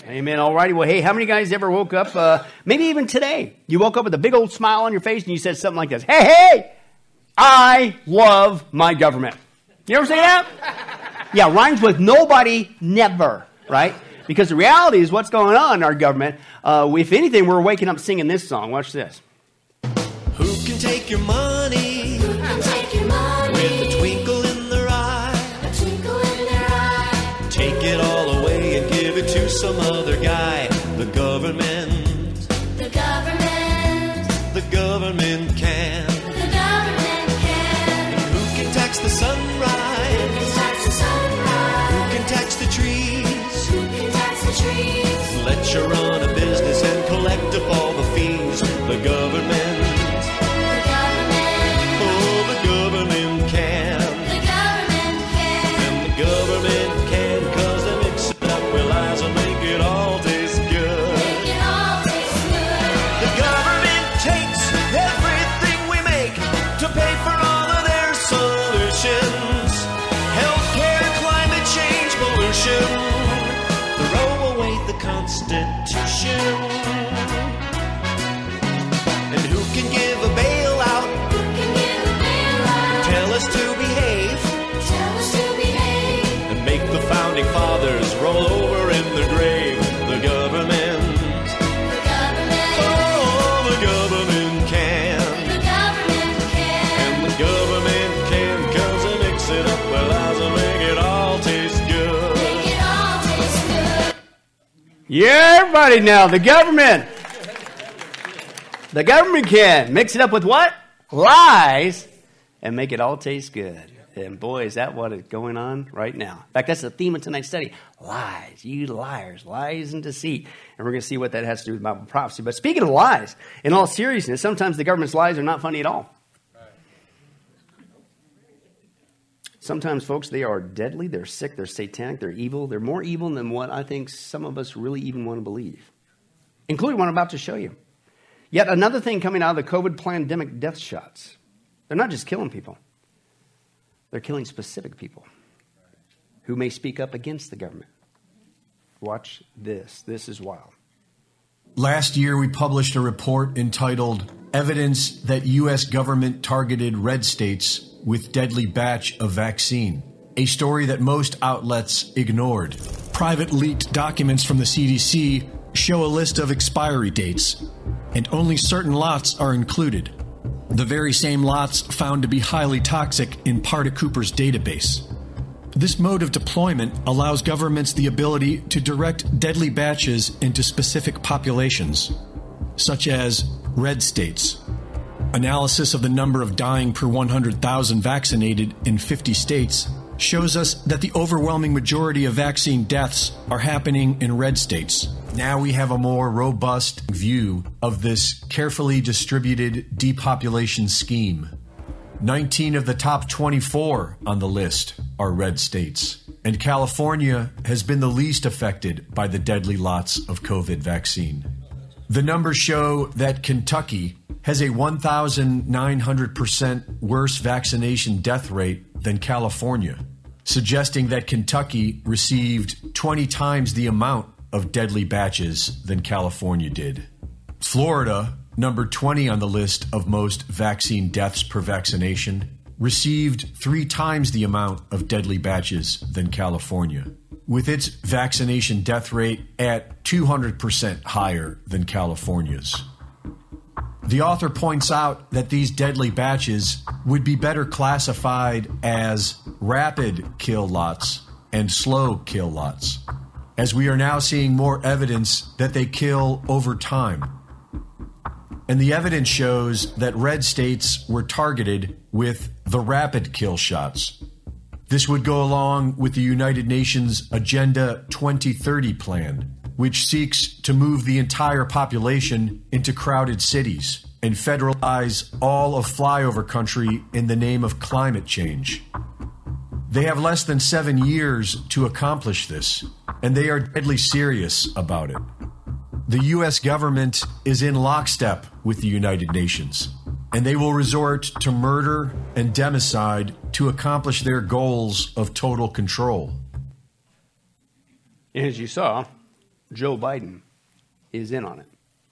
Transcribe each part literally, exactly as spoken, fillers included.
Amen. All righty. Well, hey, how many guys ever woke up, uh, maybe even today, you woke up with a big old smile on your face and you said something like this, hey, hey, I love my government. You ever say that? Yeah, rhymes with nobody, never, right? Because the reality is what's going on in our government. Uh, if anything, we're waking up singing this song. Watch this. Who can take your money? Who can take your money? With a twinkle in their eye. A twinkle in their eye. Take it all away and give it to some other guy. The government. The government. The government can. The government can. Who can tax the sunrise? Who can tax the sunrise? Who can tax the trees? Who can tax the trees? Let you run a business and collect up all the fees. The government. Throw away the Constitution. And who can give a bailout? Who can give a bailout? Tell us to behave. Tell us to behave. And make the founding fathers roll over in their grave. The government. The government. Oh, the government can. The government can. And the government can, cause they mix it up well as they make it all taste good. Yeah, everybody now, the government. The government can mix it up with what? Lies and make it all taste good. And boy, is that what is going on right now. In fact, that's the theme of tonight's study. Lies, you liars, lies and deceit. And we're going to see what that has to do with Bible prophecy. But speaking of lies, in all seriousness, sometimes the government's lies are not funny at all. Sometimes, folks, they are deadly, they're sick, they're satanic, they're evil. They're more evil than what I think some of us really even want to believe, including what I'm about to show you. Yet another thing coming out of the COVID pandemic death shots. They're not just killing people. They're killing specific people who may speak up against the government. Watch this. This is wild. Last year, we published a report entitled Evidence That U S Government Targeted Red States with Deadly Batch of Vaccine, a story that most outlets ignored. Private leaked documents from the C D C show a list of expiry dates, and only certain lots are included. The very same lots found to be highly toxic in Parda Cooper's database. This mode of deployment allows governments the ability to direct deadly batches into specific populations, such as red states. Analysis of the number of dying per one hundred thousand vaccinated in fifty states shows us that the overwhelming majority of vaccine deaths are happening in red states. Now we have a more robust view of this carefully distributed depopulation scheme. nineteen of the top twenty-four on the list are red states, and California has been the least affected by the deadly lots of COVID vaccine. The numbers show that Kentucky has a one thousand nine hundred percent worse vaccination death rate than California, suggesting that Kentucky received twenty times the amount of deadly batches than California did. Florida, number twenty on the list of most vaccine deaths per vaccination, received three times the amount of deadly batches than California, with its vaccination death rate at two hundred percent higher than California's. The author points out that these deadly batches would be better classified as rapid kill lots and slow kill lots, as we are now seeing more evidence that they kill over time. And the evidence shows that red states were targeted with the rapid kill shots. This would go along with the United Nations Agenda twenty thirty plan, which seeks to move the entire population into crowded cities and federalize all of flyover country in the name of climate change. They have less than seven years to accomplish this, and they are deadly serious about it. The U S government is in lockstep with the United Nations, and they will resort to murder and democide to accomplish their goals of total control. As you saw, Joe Biden is in on it.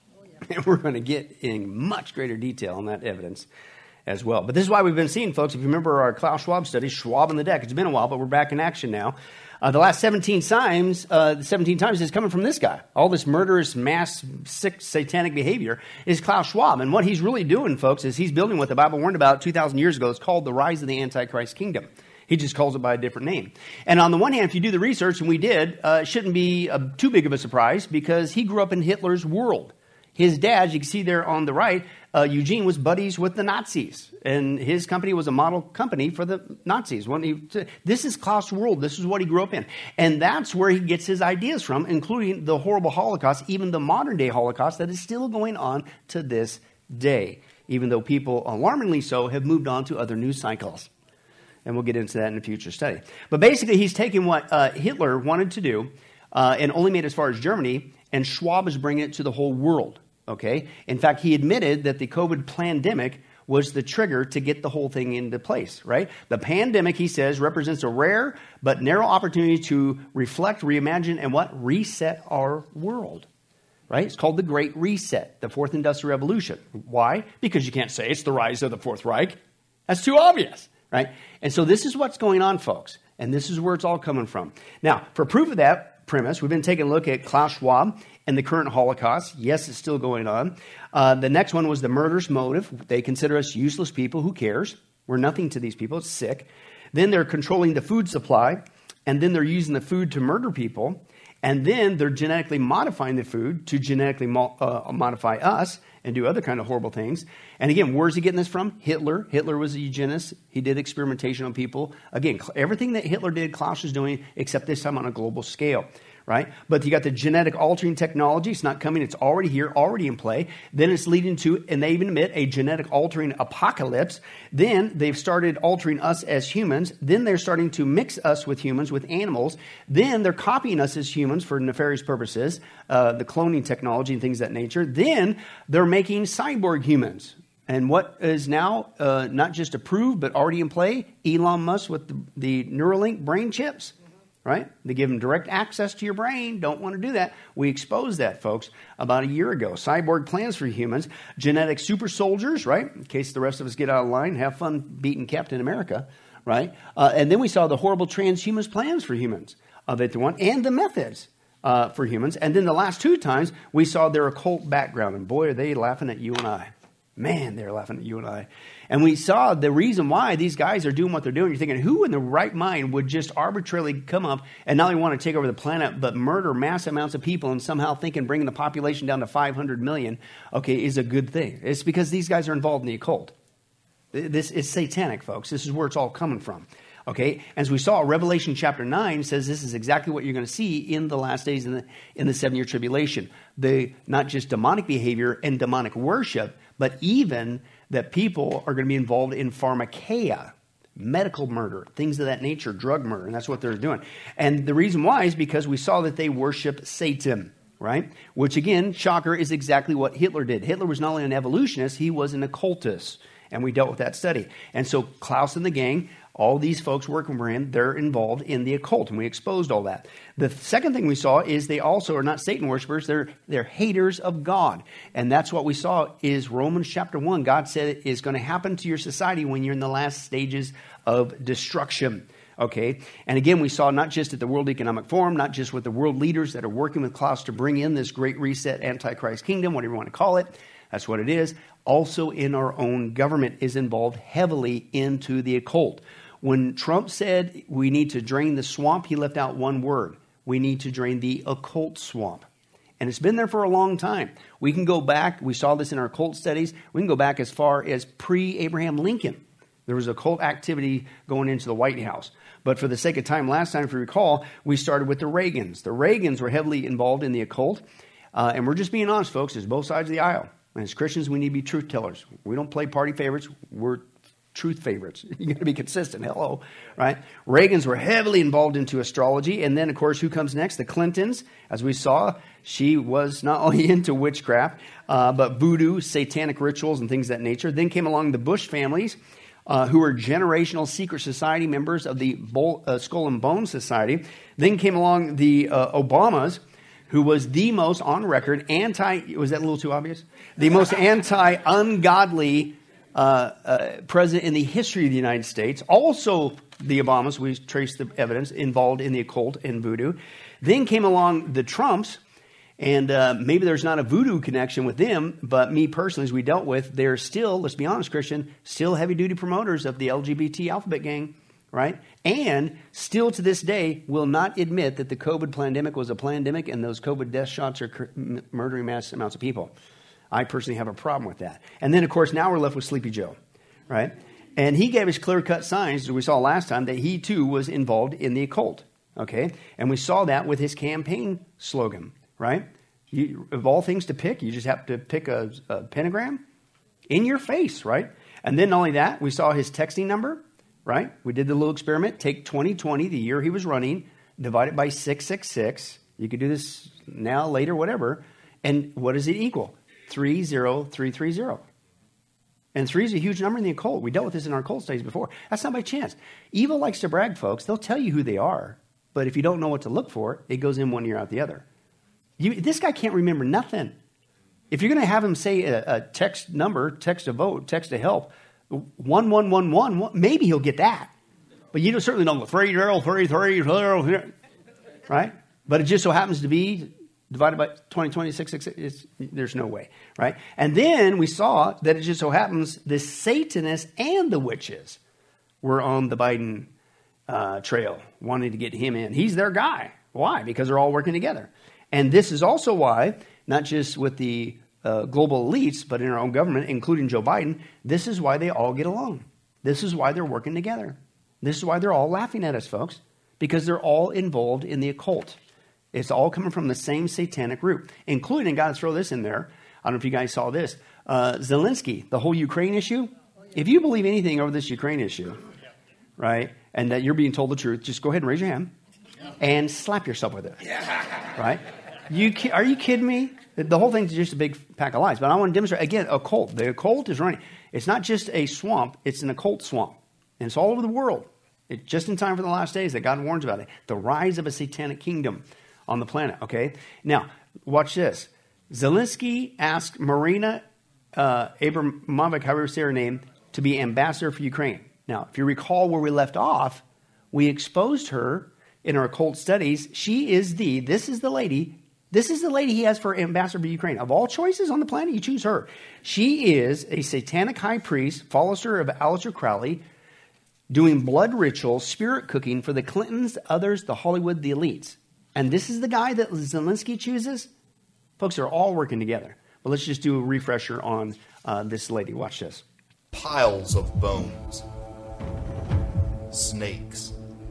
And we're going to get in much greater detail on that evidence as well. But this is why we've been seeing, folks, if you remember our Klaus Schwab study, Schwab on the deck. It's been a while, but we're back in action now. Uh, the last seventeen times, uh, seventeen times is coming from this guy. All this murderous, mass, sick, satanic behavior is Klaus Schwab. And what he's really doing, folks, is he's building what the Bible warned about two thousand years ago. It's called the rise of the Antichrist kingdom. He just calls it by a different name. And on the one hand, if you do the research, and we did, uh, it shouldn't be uh, too big of a surprise because he grew up in Hitler's world. His dad, you can see there on the right, uh, Eugene was buddies with the Nazis. And his company was a model company for the Nazis. When he, this is Klaus' world. This is what he grew up in. And that's where he gets his ideas from, including the horrible Holocaust, even the modern day Holocaust that is still going on to this day, even though people, alarmingly so, have moved on to other news cycles. And we'll get into that in a future study. But basically, he's taking what uh, Hitler wanted to do uh, and only made it as far as Germany, and Schwab is bringing it to the whole world. Okay. In fact, he admitted that the COVID pandemic was the trigger to get the whole thing into place, right? The pandemic, he says, represents a rare but narrow opportunity to reflect, reimagine, and what? Reset our world, right? It's called the Great Reset, the Fourth Industrial Revolution. Why? Because you can't say it's the rise of the Fourth Reich. That's too obvious, right? And so this is what's going on, folks. And this is where it's all coming from. Now, for proof of that premise, we've been taking a look at Klaus Schwab and the current Holocaust. Yes, it's still going on. Uh, the next one was the murderous motive. They consider us useless people. Who cares? We're nothing to these people. It's sick. Then they're controlling the food supply. And then they're using the food to murder people. And then they're genetically modifying the food to genetically mo- uh, modify us and do other kind of horrible things. And again, where's he getting this from? Hitler. Hitler was a eugenist. He did experimentation on people. Again, everything that Hitler did, Klaus is doing, except this time on a global scale. Right? But you got the genetic altering technology. It's not coming. It's already here, already in play. Then it's leading to, and they even admit, a genetic altering apocalypse. Then they've started altering us as humans. Then they're starting to mix us with humans, with animals. Then they're copying us as humans for nefarious purposes, uh, the cloning technology and things of that nature. Then they're making cyborg humans. And what is now uh, not just approved, but already in play, Elon Musk with the, the Neuralink brain chips. Right? They give them direct access to your brain. Don't want to do that. We exposed that, folks, about a year ago. Cyborg plans for humans. Genetic super soldiers, right? In case the rest of us get out of line, have fun beating Captain America, right? Uh, and then we saw the horrible transhumanist plans for humans uh, that they want, and the methods uh, for humans. And then the last two times, we saw their occult background. And boy, are they laughing at you and I. Man, they're laughing at you and I. And we saw the reason why these guys are doing what they're doing. You're thinking, who in their right mind would just arbitrarily come up and not only want to take over the planet, but murder mass amounts of people and somehow thinking bringing the population down to five hundred million, okay, is a good thing. It's because these guys are involved in the occult. This is satanic, folks. This is where it's all coming from. Okay, as we saw, Revelation chapter nine says this is exactly what you're going to see in the last days in the in the seven-year tribulation. The not just demonic behavior and demonic worship, but even that people are going to be involved in pharmakeia, medical murder, things of that nature, drug murder, and that's what they're doing. And the reason why is because we saw that they worship Satan, right? Which again, shocker, is exactly what Hitler did. Hitler was not only an evolutionist, he was an occultist, and we dealt with that study. And so Klaus and the gang, all these folks working for him, they're involved in the occult, and we exposed all that. The second thing we saw is they also are not Satan worshipers, they're, they're haters of God. And that's what we saw is Romans chapter one. God said it is going to happen to your society when you're in the last stages of destruction. Okay, and again, we saw not just at the World Economic Forum, not just with the world leaders that are working with Klaus to bring in this great reset Antichrist kingdom, whatever you want to call it, that's what it is. Also in our own government is involved heavily into the occult. When Trump said we need to drain the swamp, he left out one word. We need to drain the occult swamp. And it's been there for a long time. We can go back. We saw this in our occult studies. We can go back as far as pre-Abraham Lincoln. There was occult activity going into the White House. But for the sake of time, last time, if you recall, we started with the Reagans. The Reagans were heavily involved in the occult. Uh, and we're just being honest, folks. There's both sides of the aisle. And as Christians, we need to be truth tellers. We don't play party favorites. We're truth favorites. You got to be consistent. Hello, right? Reagans were heavily involved into astrology. And then, of course, who comes next? The Clintons. As we saw, she was not only into witchcraft, uh, but voodoo, satanic rituals, and things of that nature. Then came along the Bush families, uh, who were generational secret society members of the Bo- uh, Skull and Bone Society. Then came along the uh, Obamas, who was the most on record anti, was that a little too obvious? The most anti-ungodly uh, uh, president in the history of the United States. Also the Obamas, we trace the evidence, involved in the occult and voodoo. Then came along the Trumps, and uh, maybe there's not a voodoo connection with them, but me personally, as we dealt with, they're still, let's be honest, Christian, still heavy-duty promoters of the L G B T alphabet gang, right? And still to this day will not admit that the COVID pandemic was a pandemic and those COVID death shots are cur- m- murdering mass amounts of people. I personally have a problem with that. And then, of course, now we're left with Sleepy Joe, right? And he gave us clear-cut signs, as we saw last time, that he too was involved in the occult, okay? And we saw that with his campaign slogan, right? You, of all things to pick, you just have to pick a, a pentagram in your face, right? And then not only that, we saw his texting number, right? We did the little experiment. Take twenty twenty, the year he was running, divide it by six six six. You could do this now, later, whatever. And what does it equal? three zero three three zero. And three is a huge number in the occult. We dealt with this in our occult studies before. That's not by chance. Evil likes to brag, folks. They'll tell you who they are. But if you don't know what to look for, it goes in one ear out the other. You, this guy can't remember nothing. If you're going to have him say a, a text number, text a vote, text a help, one one one one, maybe he'll get that. But you don't, certainly don't go three zero three three zero, right? But it just so happens to be divided by twenty twenty six six six. There's no way, right? And then we saw that it just so happens the Satanists and the witches were on the Biden uh, trail, wanting to get him in. He's their guy. Why? Because they're all working together. And this is also why, not just with the uh, global elites, but in our own government, including Joe Biden, this is why they all get along. This is why they're working together. This is why they're all laughing at us, folks, because they're all involved in the occult. It's all coming from the same satanic root, including, got to throw this in there. I don't know if you guys saw this. Uh, Zelensky, the whole Ukraine issue. If you believe anything over this Ukraine issue, right, and that you're being told the truth, just go ahead and raise your hand and slap yourself with it, right? You ki- Are you kidding me? The whole thing's just a big pack of lies. But I want to demonstrate, again, occult. The occult is running. It's not just a swamp. It's an occult swamp. And it's all over the world. It's just in time for the last days that God warns about it. The rise of a satanic kingdom on the planet, okay? Now, watch this. Zelensky asked Marina uh, Abramovic, however you say her name, to be ambassador for Ukraine. Now, if you recall where we left off, we exposed her in our occult studies. She is the, this is the lady, this is the lady he has for ambassador for Ukraine. Of all choices on the planet, you choose her. She is a satanic high priest, follower of Aleister Crowley, doing blood rituals, spirit cooking for the Clintons, others, the Hollywood, the elites. And this is the guy that Zelensky chooses? Folks, they're all working together. But let's just do a refresher on uh, this lady. Watch this. Piles of bones, snakes,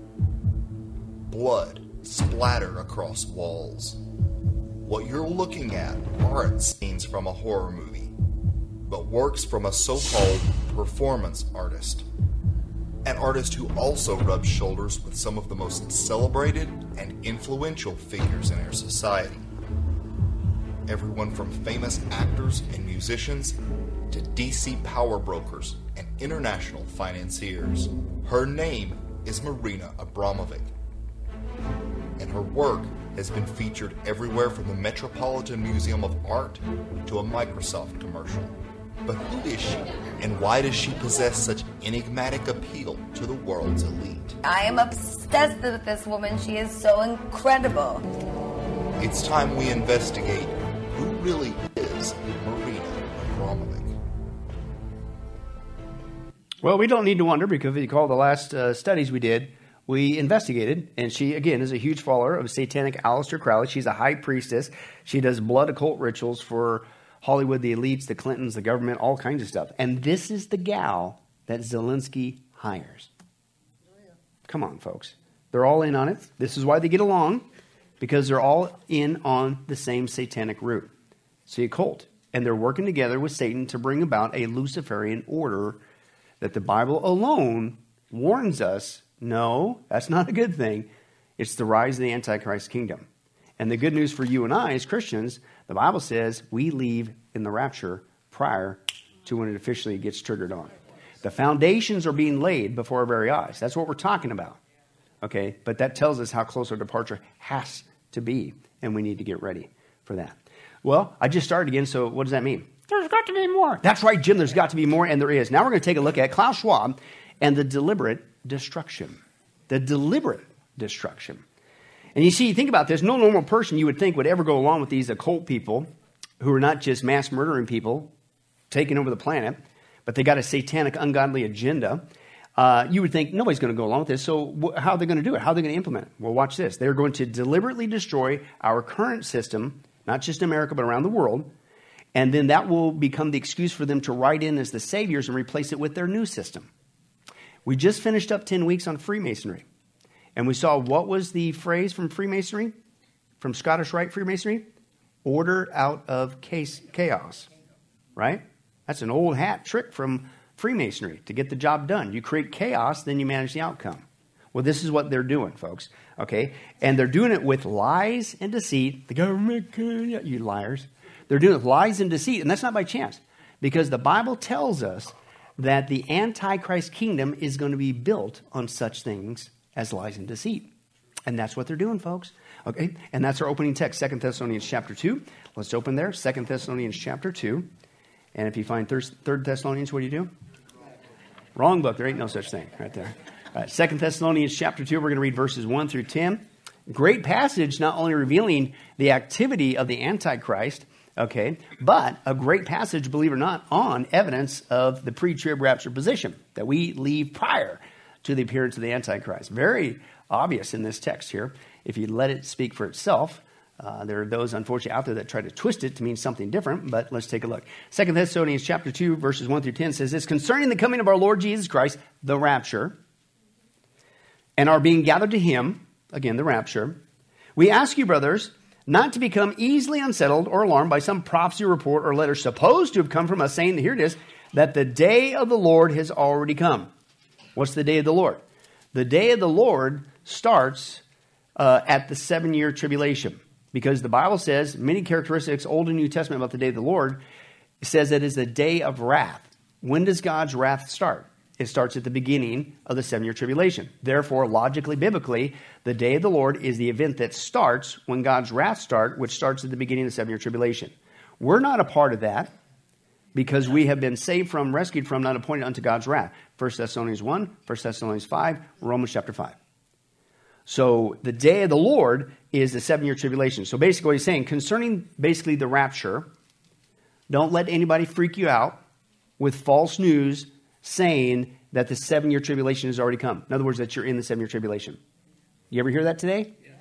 blood splatter across walls. What you're looking at aren't scenes from a horror movie, but works from a so-called performance artist. An artist who also rubs shoulders with some of the most celebrated and influential figures in our society. Everyone from famous actors and musicians to D C power brokers and international financiers. Her name is Marina Abramovic, and her work has been featured everywhere from the Metropolitan Museum of Art to a Microsoft commercial. But who is she, and why does she possess such enigmatic appeal to the world's elite? I am obsessed with this woman. She is so incredible. It's time we investigate who really is Marina Abramovic. Well, we don't need to wonder, because if you recall the last uh, studies we did, we investigated, and she, again, is a huge follower of satanic Aleister Crowley. She's a high priestess. She does blood occult rituals for Hollywood, the elites, the Clintons, the government, all kinds of stuff. And this is the gal that Zelensky hires. Come on, folks. They're all in on it. This is why they get along, because they're all in on the same satanic root. It's the occult. And they're working together with Satan to bring about a Luciferian order that the Bible alone warns us, no, that's not a good thing. It's the rise of the Antichrist kingdom. And the good news for you and I as Christians, the Bible says we leave in the rapture prior to when it officially gets triggered on. The foundations are being laid before our very eyes. That's what we're talking about. Okay, but that tells us how close our departure has to be. and we need to get ready for that. Well, I just started again, so what does that mean? There's got to be more. That's right, Jim, there's got to be more, and there is. Now we're going to take a look at Klaus Schwab and the deliberate destruction. The deliberate destruction. And you see, think about this. No normal person you would think would ever go along with these occult people who are not just mass murdering people, taking over the planet, but they got a satanic, ungodly agenda. Uh, you would think nobody's going to go along with this, so wh- how are they going to do it? How are they going to implement it? Well, watch this. They're going to deliberately destroy our current system, not just America, but around the world, and then that will become the excuse for them to write in as the saviors and replace it with their new system. We just finished up ten weeks on Freemasonry, and we saw what was the phrase from Freemasonry, from Scottish Rite Freemasonry? Order out of case, chaos, right? That's an old hat trick from Freemasonry to get the job done. You create chaos, then you manage the outcome. Well, this is what they're doing, folks, okay? And they're doing it with lies and deceit. The government, you liars. They're doing it with lies and deceit, and that's not by chance, because the Bible tells us that the Antichrist kingdom is going to be built on such things as lies and deceit. And that's what they're doing, folks. Okay, and that's our opening text, Second Thessalonians chapter two. Let's open there, Second Thessalonians chapter two. And if you find Third Thessalonians, what do you do? Wrong book. There ain't no such thing right there. All right, Second Thessalonians chapter two, we're going to read verses one through ten. Great passage, not only revealing the activity of the Antichrist, okay, but a great passage, believe it or not, on evidence of the pre-trib rapture position that we leave prior to the appearance of the Antichrist. Very obvious in this text here. If you let it speak for itself, uh, there are those, unfortunately, out there that try to twist it to mean something different, but let's take a look. Second Thessalonians chapter two, verses one through ten says this, concerning the coming of our Lord Jesus Christ, the rapture, and our being gathered to him, again, the rapture, we ask you, brothers, not to become easily unsettled or alarmed by some prophecy, report, or letter supposed to have come from us, saying, here it is, that the day of the Lord has already come. What's the day of the Lord? The day of the Lord starts uh, at the seven-year tribulation, because the Bible says many characteristics, Old and New Testament, about the day of the Lord. It says it is the day of wrath. When does God's wrath start? It starts at the beginning of the seven-year tribulation. Therefore, logically, biblically, the day of the Lord is the event that starts when God's wrath starts, which starts at the beginning of the seven-year tribulation. We're not a part of that because we have been saved from, rescued from, not appointed unto God's wrath. First Thessalonians one, First Thessalonians five, Romans chapter five. So the day of the Lord is the seven-year tribulation. So basically what he's saying, concerning basically the rapture, don't let anybody freak you out with false news saying that the seven-year tribulation has already come. In other words, that you're in the seven-year tribulation. You ever hear that today? Yes.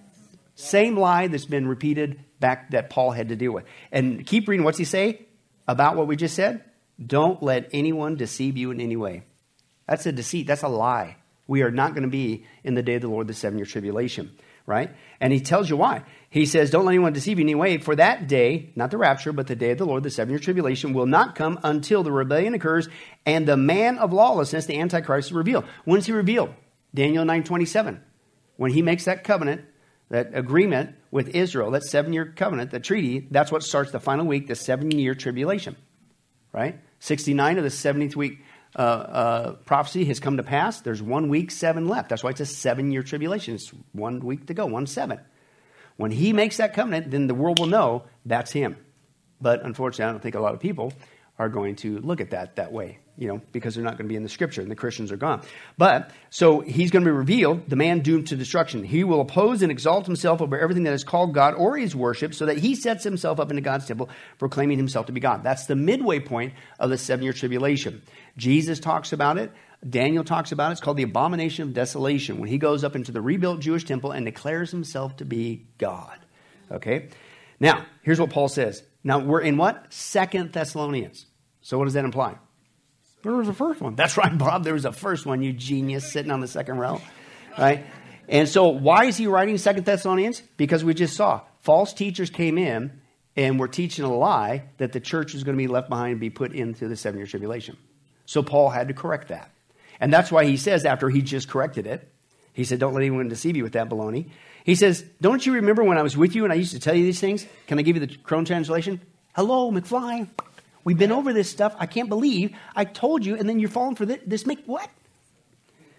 Same lie that's been repeated back that Paul had to deal with. And keep reading. What's he say about what we just said? Don't let anyone deceive you in any way. That's a deceit. That's a lie. We are not going to be in the day of the Lord, the seven-year tribulation, right? And he tells you why. He says, don't let anyone deceive you in any way, for that day, not the rapture, but the day of the Lord, the seven-year tribulation, will not come until the rebellion occurs and the man of lawlessness, the Antichrist, is revealed. When is he revealed? Daniel nine twenty-seven. When he makes that covenant, that agreement with Israel, that seven-year covenant, the treaty, that's what starts the final week, the seven-year tribulation, right? sixty-nine of the seventieth week uh, uh, prophecy has come to pass. There's one week, seven left. That's why it's a seven-year tribulation. It's one week to go, one seven. When he makes that covenant, then the world will know that's him. But unfortunately, I don't think a lot of people are going to look at that that way, you know, because they're not going to be in the scripture and the Christians are gone. But so he's going to be revealed, the man doomed to destruction. He will oppose and exalt himself over everything that is called God or is worshipped, so that he sets himself up into God's temple, proclaiming himself to be God. That's the midway point of the seven-year tribulation. Jesus talks about it. Daniel talks about it. It's called the abomination of desolation, when he goes up into the rebuilt Jewish temple and declares himself to be God. Okay? Now, here's what Paul says. Now, we're in what? Second Thessalonians. So what does that imply? There was a first one. That's right, Bob. There was a first one, you genius, sitting on the second row. Right? And so why is he writing Second Thessalonians? Because we just saw false teachers came in and were teaching a lie that the church was going to be left behind and be put into the seven-year tribulation. So Paul had to correct that. And that's why he says, after he just corrected it, he said, don't let anyone deceive you with that baloney. He says, don't you remember when I was with you and I used to tell you these things? Can I give you the Crone translation? Hello, McFly. We've been over this stuff. I can't believe I told you, and then you're falling for this. This make what?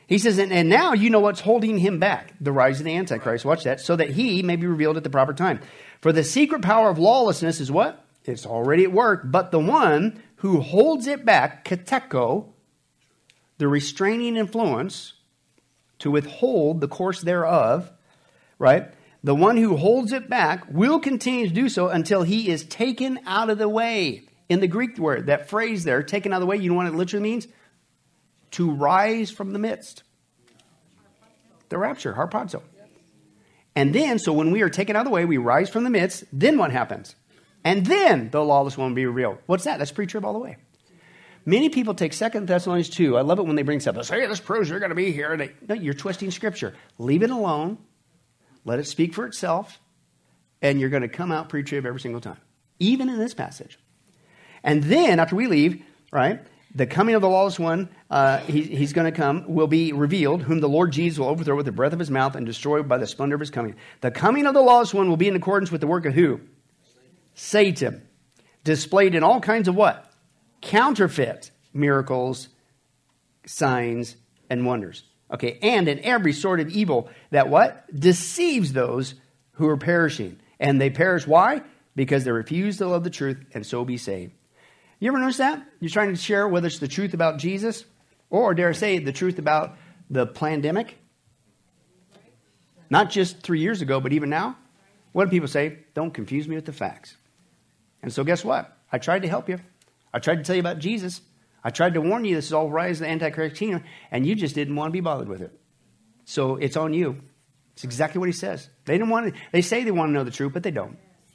He says, and, and now you know what's holding him back, the rise of the Antichrist. Watch that. So that he may be revealed at the proper time. For the secret power of lawlessness is what? It's already at work. But the one who holds it back, kateko, the restraining influence, to withhold the course thereof, right? The one who holds it back will continue to do so until he is taken out of the way. In the Greek word, that phrase there, taken out of the way, you know what it literally means? To rise from the midst. The rapture, harpazo. And then, so when we are taken out of the way, we rise from the midst, then what happens? And then the lawless one will be revealed. What's that? That's pre-trib all the way. Many people take Second Thessalonians two. I love it when they bring stuff. They say, hey, this proves you're going to be here. They, no, you're twisting Scripture. Leave it alone. Let it speak for itself. And you're going to come out pre-trib every single time. Even in this passage. And then, after we leave, right, the coming of the lawless one, uh, he, he's going to come, will be revealed, whom the Lord Jesus will overthrow with the breath of his mouth and destroy by the splendor of his coming. The coming of the lawless one will be in accordance with the work of who? Satan. Displayed in all kinds of what? Counterfeit miracles, signs, and wonders. Okay, and in every sort of evil that what? Deceives those who are perishing. And they perish, why? Because they refuse to love the truth and so be saved. You ever notice that? You're trying to share whether it's the truth about Jesus or, dare I say, the truth about the pandemic? Not just three years ago, but even now? What do people say? Don't confuse me with the facts. And so guess what? I tried to help you. I tried to tell you about Jesus. I tried to warn you this is all rise of the Antichrist kingdom, and you just didn't want to be bothered with it. So it's on you. It's exactly what he says. They didn't want to, they say they want to know the truth, but they don't.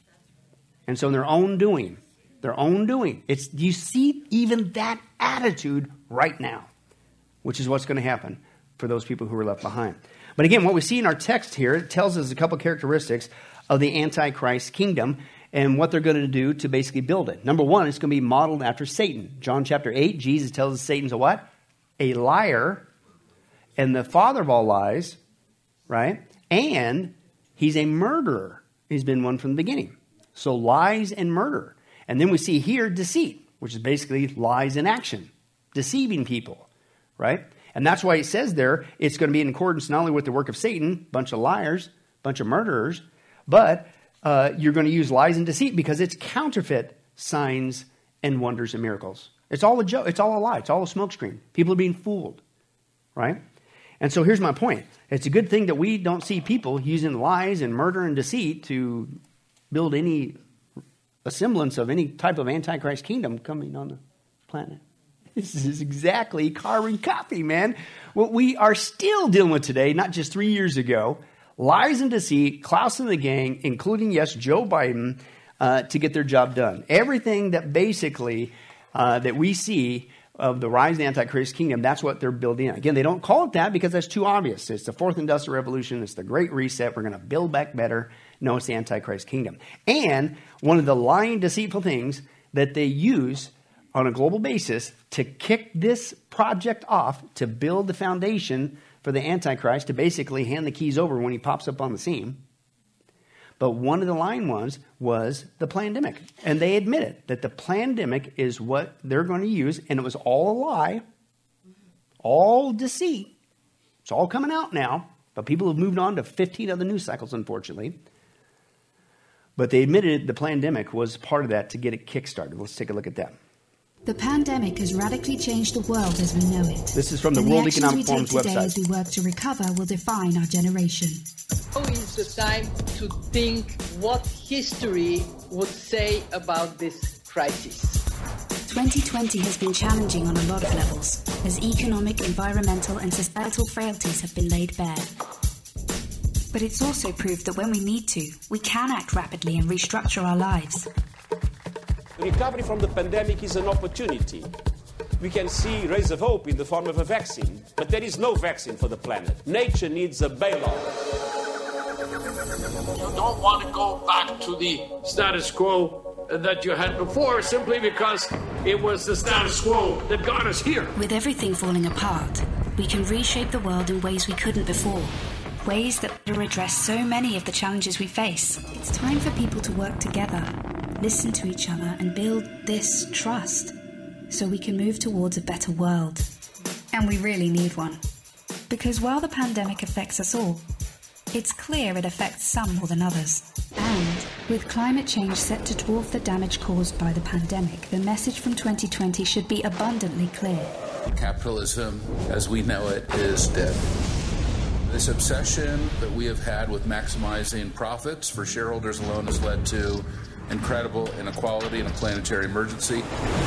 And so in their own doing, their own doing, it's, you see even that attitude right now, which is what's going to happen for those people who are left behind. But again, what we see in our text here, it tells us a couple characteristics of the Antichrist kingdom and what they're going to do to basically build it. Number one, it's going to be modeled after Satan. John chapter eight, Jesus tells us Satan's a what? A liar and the father of all lies, right? And he's a murderer. He's been one from the beginning. So lies and murder. And then we see here deceit, which is basically lies in action, deceiving people, right? And that's why it says there, it's going to be in accordance not only with the work of Satan, bunch of liars, bunch of murderers, but uh, you're going to use lies and deceit because it's counterfeit signs and wonders and miracles. It's all a joke. It's all a lie. It's all a smokescreen. People are being fooled, right? And so here's my point. It's a good thing that we don't see people using lies and murder and deceit to build any a semblance of any type of Antichrist kingdom coming on the planet. This is exactly carbon copy, man. What we are still dealing with today, not just three years ago, lies and deceit, Klaus and the gang, including, yes, Joe Biden, uh, to get their job done. Everything that basically uh, that we see of the rise of the Antichrist kingdom, that's what they're building in. Again, they don't call it that because that's too obvious. It's the fourth industrial revolution. It's the great reset. We're going to build back better. No, it's the Antichrist kingdom. And one of the lying, deceitful things that they use on a global basis to kick this project off, to build the foundation for the Antichrist, to basically hand the keys over when he pops up on the scene. But one of the lying ones was the pandemic. And they admitted that the pandemic is what they're going to use, and it was all a lie, all deceit. It's all coming out now, but people have moved on to fifteen other news cycles, unfortunately. But they admitted the pandemic was part of that to get it kickstarted. Let's take a look at that. The pandemic has radically changed the world as we know it. This is from the and World the Economic actions we Forum's take today website. as we work to recover will define our generation. Now is the time to think what history would say about this crisis. twenty twenty has been challenging on a lot of levels, as economic, environmental and societal frailties have been laid bare. But it's also proved that when we need to, we can act rapidly and restructure our lives. Recovery from the pandemic is an opportunity. We can see rays of hope in the form of a vaccine, but there is no vaccine for the planet. Nature needs a bailout. You don't want to go back to the status quo that you had before simply because it was the status quo that got us here. With everything falling apart, we can reshape the world in ways we couldn't before. Ways that better address so many of the challenges we face. It's time for people to work together, listen to each other and build this trust so we can move towards a better world. And we really need one. Because while the pandemic affects us all, it's clear it affects some more than others. And with climate change set to dwarf the damage caused by the pandemic, the message from twenty twenty should be abundantly clear. Capitalism, as we know it, is dead. This obsession that we have had with maximizing profits for shareholders alone has led to incredible inequality and a planetary emergency.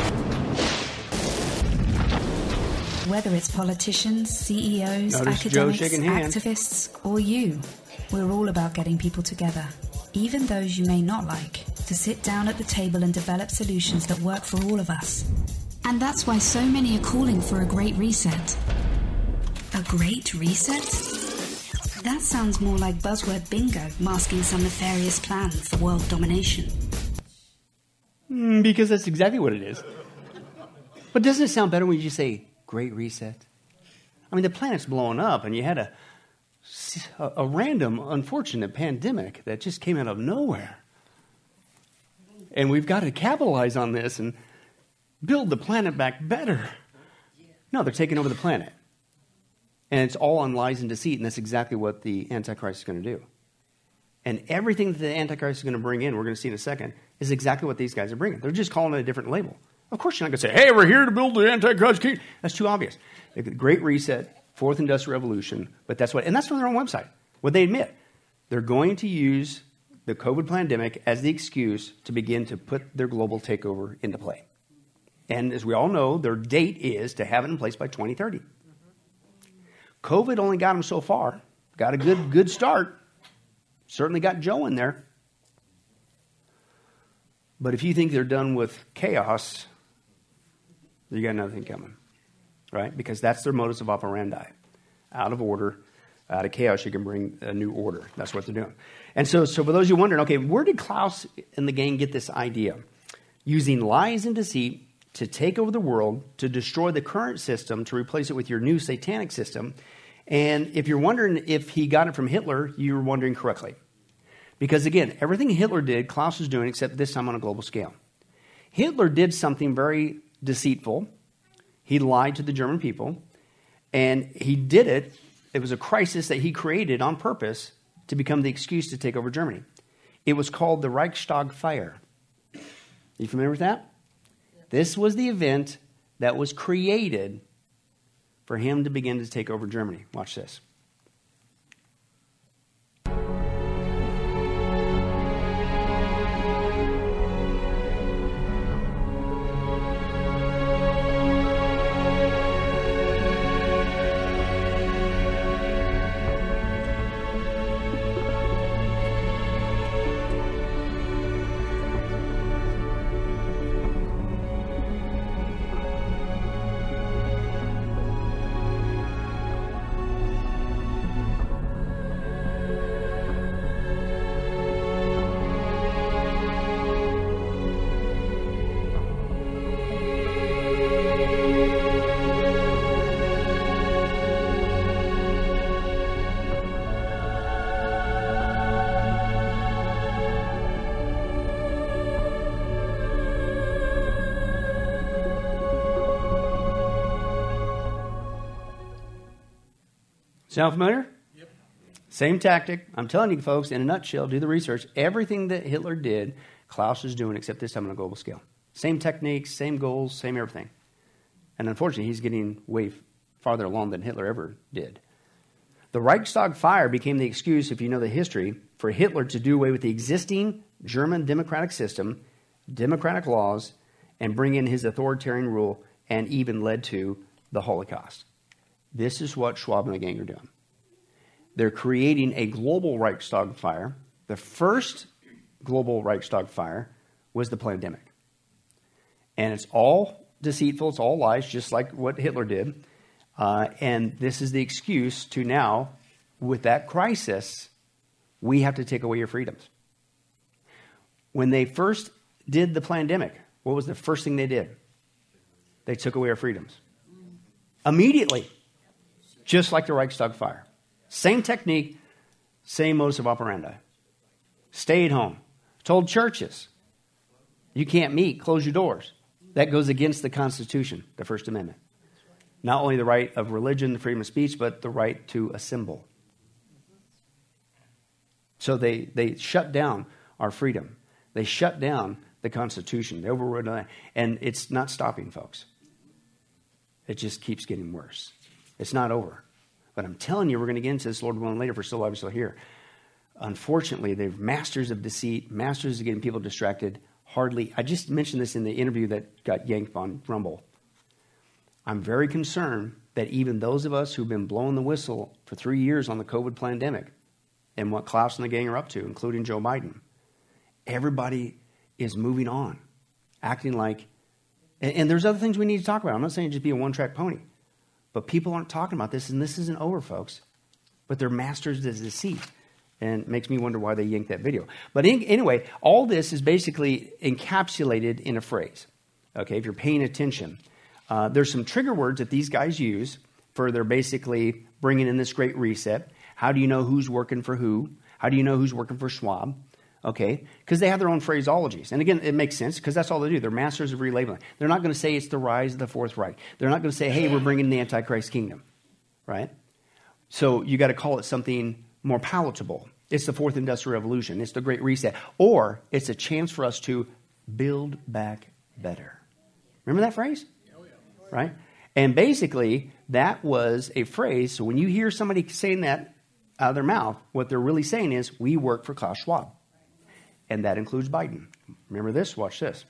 Whether it's politicians, C E Os, Notice Joe academics, shaking hands. activists, or you, we're all about getting people together, even those you may not like, to sit down at the table and develop solutions that work for all of us. And that's why so many are calling for a great reset. A great reset? That sounds more like buzzword bingo masking some nefarious plan for world domination. Mm, because that's exactly what it is. But doesn't it sound better when you just say, great reset? I mean, the planet's blowing up, and you had a, a, a random, unfortunate pandemic that just came out of nowhere. And we've got to capitalize on this and build the planet back better. No, they're taking over the planet. And it's all on lies and deceit, and that's exactly what the Antichrist is going to do. And everything that the Antichrist is going to bring in, we're going to see in a second, is exactly what these guys are bringing. They're just calling it a different label. Of course you're not going to say, hey, we're here to build the Antichrist king. That's too obvious. The Great Reset, Fourth Industrial Revolution, but that's what, and that's from their own website. What they admit, they're going to use the COVID pandemic as the excuse to begin to put their global takeover into play. And as we all know, their date is to have it in place by twenty thirty. COVID only got them so far. Got a good, good start. Certainly got Joe in there. But if you think they're done with chaos, you got another thing coming, right? Because that's their modus of operandi. Out of order, out of chaos, you can bring a new order. That's what they're doing. And so, so for those of you wondering, okay, where did Klaus and the gang get this idea? Using lies and deceit to take over the world, to destroy the current system, to replace it with your new satanic system. And if you're wondering if he got it from Hitler, you're wondering correctly. Because again, everything Hitler did, Klaus was doing, except this time on a global scale. Hitler did something very deceitful. He lied to the German people. And he did it, it was a crisis that he created on purpose to become the excuse to take over Germany. It was called the Reichstag fire. Are you familiar with that? This was the event that was created for him to begin to take over Germany. Watch this. Sound familiar? Yep. Same tactic. I'm telling you, folks, in a nutshell, do the research. Everything that Hitler did, Klaus is doing, except this time on a global scale. Same techniques, same goals, same everything. And unfortunately, he's getting way farther along than Hitler ever did. The Reichstag fire became the excuse, if you know the history, for Hitler to do away with the existing German democratic system, democratic laws, and bring in his authoritarian rule, and even led to the Holocaust. This is what Schwab and the gang are doing. They're creating a global Reichstag fire. The first global Reichstag fire was the pandemic. And it's all deceitful. It's all lies, just like what Hitler did. Uh, and this is the excuse to now, with that crisis, we have to take away your freedoms. When they first did the pandemic, what was the first thing they did? They took away our freedoms. Immediately. Just like the Reichstag fire. Same technique, same modus of operandi. Stay at home. Told churches, you can't meet, close your doors. That goes against the Constitution, the First Amendment. Not only the right of religion, the freedom of speech, but the right to assemble. So they, they shut down our freedom. They shut down the Constitution. They overrode that. And it's not stopping, folks. It just keeps getting worse. It's not over. But I'm telling you, we're going to get into this, Lord willing, later, if we're still obviously here. Unfortunately, they're masters of deceit, masters of getting people distracted. Hardly, I just mentioned this in the interview that got yanked on Rumble. I'm very concerned that even those of us who've been blowing the whistle for three years on the COVID pandemic and what Klaus and the gang are up to, including Joe Biden, everybody is moving on, acting like, and, and there's other things we need to talk about. I'm not saying just be a one-track pony, but people aren't talking about this, and this isn't over, folks. But they're masters of deceit, and it makes me wonder why they yanked that video. But in, anyway, all this is basically encapsulated in a phrase. Okay, if you're paying attention. Uh, there's some trigger words that these guys use for they're basically bringing in this great reset. How do you know who's working for who? How do you know who's working for Schwab? Okay, because they have their own phraseologies. And again, it makes sense because that's all they do. They're masters of relabeling. They're not going to say it's the rise of the Fourth Reich. They're not going to say, hey, we're bringing the Antichrist kingdom, right? So you got to call it something more palatable. It's the Fourth Industrial Revolution. It's the Great Reset. Or it's a chance for us to build back better. Remember that phrase? Right? And basically, that was a phrase. So when you hear somebody saying that out of their mouth, what they're really saying is, we work for Klaus Schwab. And that includes Biden. Remember this? Watch this.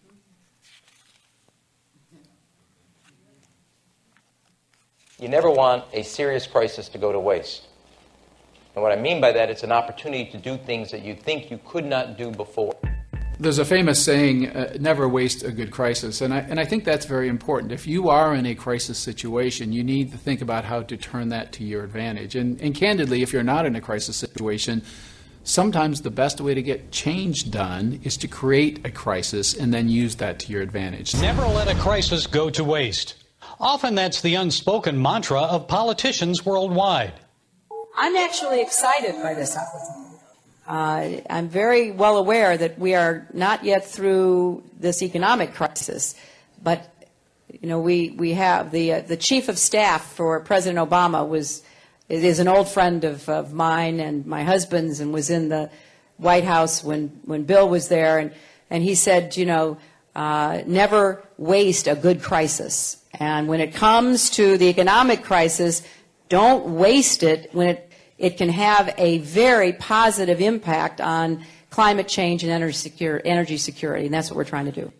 You never want a serious crisis to go to waste. And what I mean by that, it's an opportunity to do things that you think you could not do before. There's a famous saying, uh, never waste a good crisis, and I, and I think that's very important. If you are in a crisis situation, you need to think about how to turn that to your advantage. And, and candidly, if you're not in a crisis situation, sometimes the best way to get change done is to create a crisis and then use that to your advantage. Never let a crisis go to waste. Often that's the unspoken mantra of politicians worldwide. I'm actually excited by this opportunity. Uh, I'm very well aware that we are not yet through this economic crisis, but you know we we have the uh, the chief of staff for President Obama was is an old friend of, of mine and my husband's, and was in the White House when when Bill was there, and and he said, you know, uh, never waste a good crisis, and when it comes to the economic crisis, don't waste it when it. It can have a very positive impact on climate change and energy, secure, energy security, and that's what we're trying to do.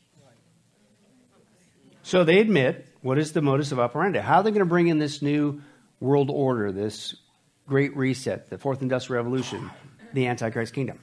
So they admit, what is the modus of operandi? How are they going to bring in this new world order, this great reset, the Fourth Industrial Revolution, the Antichrist kingdom?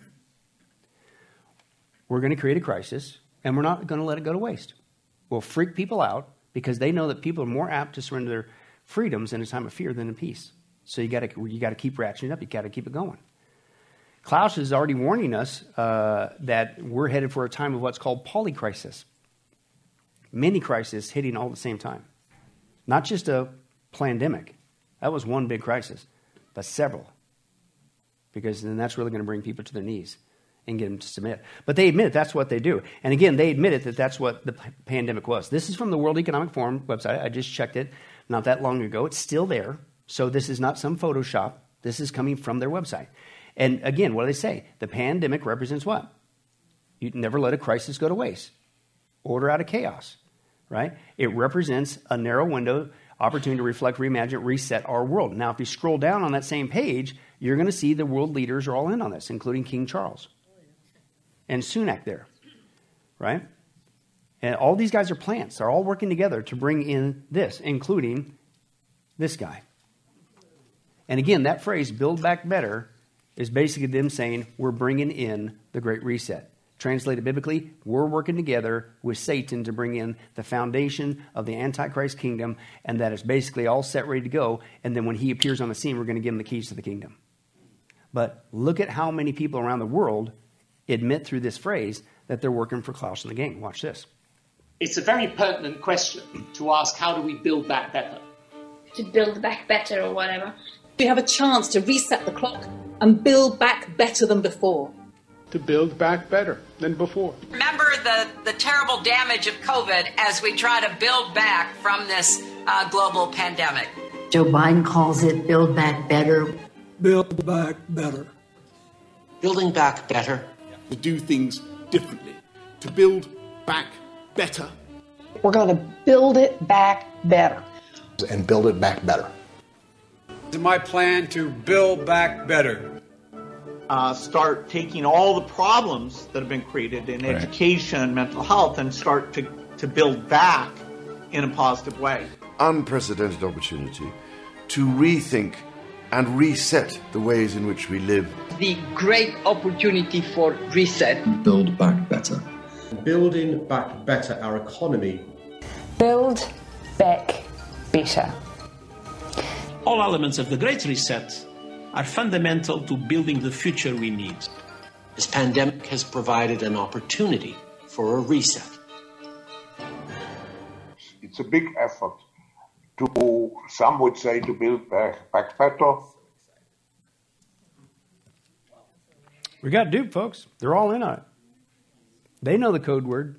We're going to create a crisis, and we're not going to let it go to waste. We'll freak people out because they know that people are more apt to surrender their freedoms in a time of fear than in peace. So you got to you got to keep ratcheting up. You got to keep it going. Klaus is already warning us uh, that we're headed for a time of what's called polycrisis. Many crises hitting all at the same time. Not just a pandemic. That was one big crisis, but several. Because then that's really going to bring people to their knees and get them to submit. But they admit that's what they do. And again, they admitted that that's what the p- pandemic was. This is from the World Economic Forum website. I just checked it not that long ago. It's still there. So this is not some Photoshop. This is coming from their website. And again, what do they say? The pandemic represents what? You never let a crisis go to waste. Order out of chaos, right? It represents a narrow window, opportunity to reflect, reimagine, reset our world. Now, if you scroll down on that same page, you're going to see the world leaders are all in on this, including King Charles and Sunak there, right? And all these guys are plants. They're all working together to bring in this, including this guy. And again, that phrase, build back better, is basically them saying we're bringing in the Great Reset. Translated biblically, we're working together with Satan to bring in the foundation of the Antichrist kingdom, and that is basically all set, ready to go. And then when he appears on the scene, we're going to give him the keys to the kingdom. But look at how many people around the world admit through this phrase that they're working for Klaus and the gang. Watch this. It's a very pertinent question to ask, how do we build back better? To build back better or whatever. We have a chance to reset the clock and build back better than before. To build back better than before. Remember the, the terrible damage of COVID as we try to build back from this a global pandemic. Joe Biden calls it Build Back Better. Build Back Better. Building back better. To do things differently. To build back better. We're going to build it back better. And build it back better. It's my plan to build back better. Uh, start taking all the problems that have been created in right. education, mental health, and start to, to build back in a positive way. Unprecedented opportunity to rethink and reset the ways in which we live. The great opportunity for reset. Build back better. Building back better our economy. Build back better. All elements of the Great Reset are fundamental to building the future we need. This pandemic has provided an opportunity for a reset. It's a big effort to, some would say, to build back, back better. We got Duke, folks. They're all in on it. They know the code word.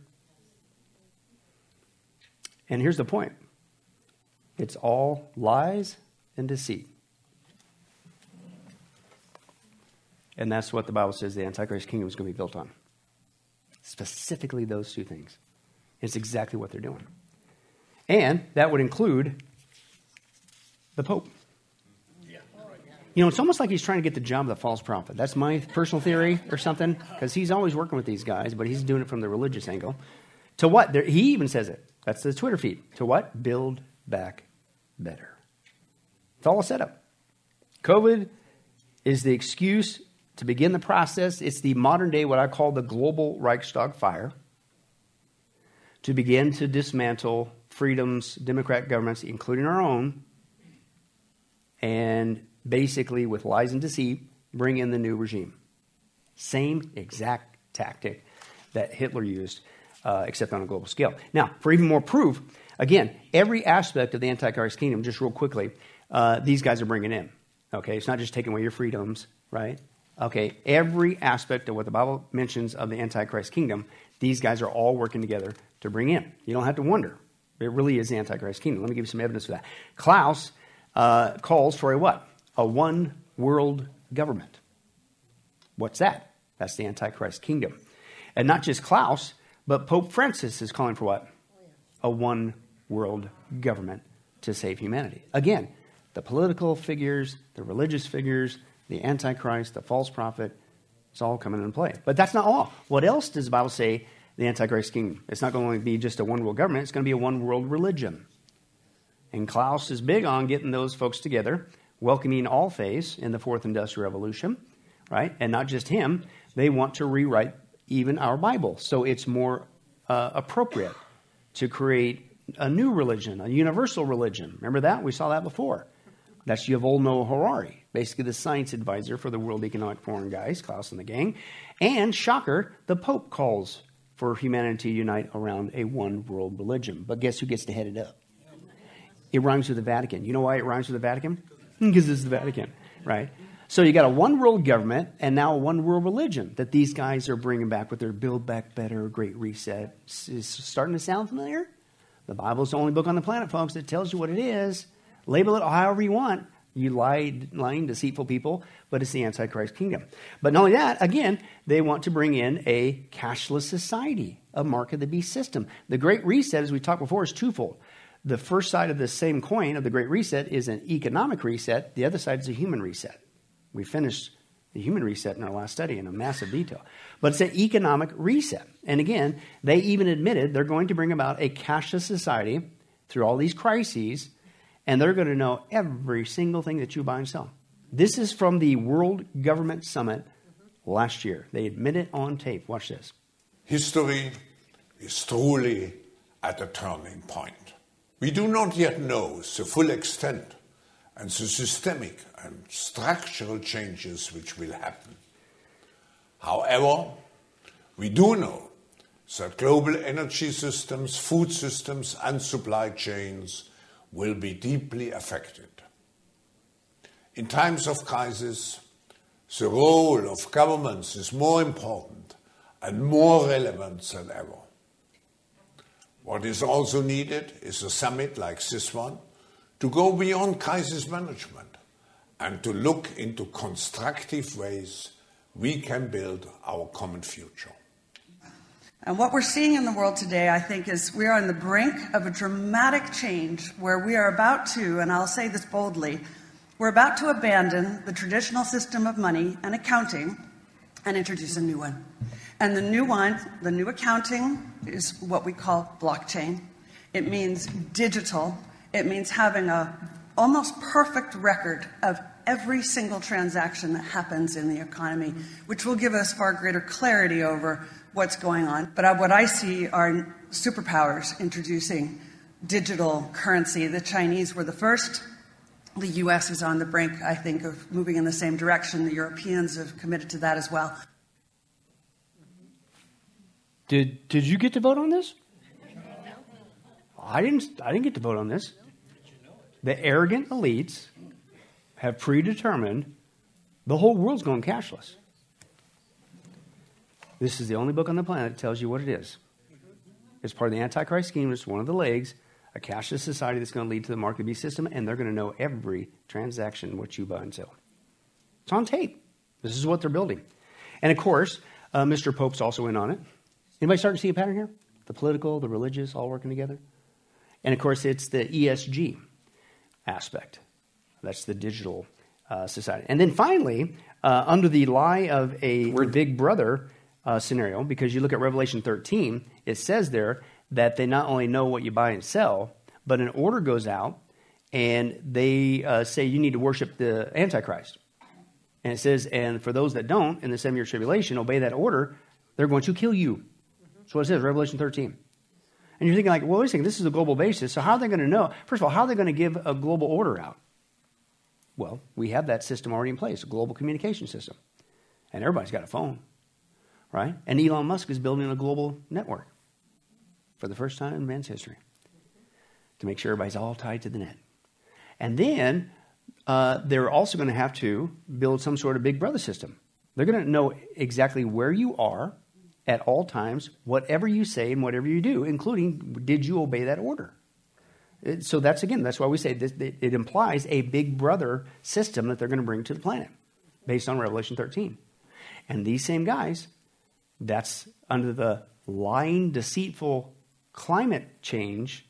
And here's the point. It's all lies and deceit. And that's what the Bible says the Antichrist kingdom is going to be built on. Specifically those two things. It's exactly what they're doing. And that would include the Pope. You know, it's almost like he's trying to get the job of the false prophet. That's my personal theory or something, because he's always working with these guys, but he's doing it from the religious angle. To what? There, he even says it. That's the Twitter feed. To what? Build back better. It's all a setup. COVID is the excuse to begin the process. It's the modern day, what I call the global Reichstag fire, to begin to dismantle freedoms, democratic governments, including our own, and basically with lies and deceit, bring in the new regime. Same exact tactic that Hitler used, uh, except on a global scale. Now, for even more proof, again, every aspect of the Antichrist kingdom, just real quickly, uh, these guys are bringing in. Okay, it's not just taking away your freedoms, right? Okay, every aspect of what the Bible mentions of the Antichrist kingdom, these guys are all working together to bring in. You don't have to wonder. It really is the Antichrist kingdom. Let me give you some evidence for that. Klaus uh, calls for a what? A one world government. What's that? That's the Antichrist kingdom. And not just Klaus, but Pope Francis is calling for what? A one world government to save humanity. Again, the political figures, the religious figures, the Antichrist, the false prophet, it's all coming into play. But that's not all. What else does the Bible say the Antichrist kingdom? It's not going to be just a one world government. It's going to be a one world religion. And Klaus is big on getting those folks together, welcoming all faiths in the fourth industrial revolution, right? And not just him. They want to rewrite even our Bible. So it's more uh, appropriate to create a new religion, a universal religion. Remember that? We saw that before. That's Yuval Noah Harari, basically the science advisor for the World Economic Forum guys, Klaus and the gang. And shocker, the Pope calls for humanity to unite around a one world religion. But guess who gets to head it up? It rhymes with the Vatican. You know why it rhymes with the Vatican? Because it's the Vatican, right? So you got a one world government and now a one world religion that these guys are bringing back with their Build Back Better, Great Reset. Is starting to sound familiar? The Bible's the only book on the planet, folks, that tells you what it is. Label it however you want. You lied, lying, deceitful people, but it's the Antichrist kingdom. But not only that, again, they want to bring in a cashless society, a mark of the beast system. The Great Reset, as we talked before, is twofold. The first side of the same coin of the Great Reset is an economic reset. The other side is a human reset. We finished the human reset in our last study in a massive detail. But it's an economic reset. And again, they even admitted they're going to bring about a cashless society through all these crises, and they're going to know every single thing that you buy and sell. This is from the World Government Summit last year. They admit it on tape. Watch this. History is truly at a turning point. We do not yet know the full extent and the systemic and structural changes which will happen. However, we do know that global energy systems, food systems, and supply chains will be deeply affected. In times of crisis, the role of governments is more important and more relevant than ever. What is also needed is a summit like this one to go beyond crisis management and to look into constructive ways we can build our common future. And what we're seeing in the world today, I think, is we are on the brink of a dramatic change where we are about to, and I'll say this boldly, we're about to abandon the traditional system of money and accounting and introduce a new one. And the new one, the new accounting, is what we call blockchain. It means digital. It means having a almost perfect record of every single transaction that happens in the economy, which will give us far greater clarity over what's going on. But what I see are superpowers introducing digital currency. The Chinese were the first. The U S is on the brink, I think, of moving in the same direction. The Europeans have committed to that as well. Did did you get to vote on this? I didn't. I didn't get to vote on this. The arrogant elites have predetermined the whole world's going cashless. This is the only book on the planet that tells you what it is. It's part of the Antichrist scheme. It's one of the legs, a cashless society that's going to lead to the mark of the beast system, and they're going to know every transaction, what you buy and sell. It's on tape. This is what they're building. And of course, uh, Mister Pope's also in on it. Anybody starting to see a pattern here? The political, the religious, all working together. And of course, it's the E S G aspect. That's the digital uh, society. And then finally, uh, under the lie of a big brother uh, scenario, because you look at Revelation thirteen, it says there that they not only know what you buy and sell, but an order goes out and they uh, say you need to worship the Antichrist. And it says, and for those that don't, in the seven-year tribulation, obey that order, they're going to kill you. That's what it says, Revelation thirteen. And you're thinking like, well, wait a second, this is a global basis, so how are they going to know? First of all, how are they going to give a global order out? Well, we have that system already in place, a global communication system. And everybody's got a phone, right? And Elon Musk is building a global network for the first time in man's history to make sure everybody's all tied to the net. And then uh, they're also going to have to build some sort of big brother system. They're going to know exactly where you are at all times, whatever you say and whatever you do, including did you obey that order? It, so that's, again, that's why we say this, it, it implies a big brother system that they're going to bring to the planet based on Revelation thirteen. And these same guys, that's under the lying, deceitful climate change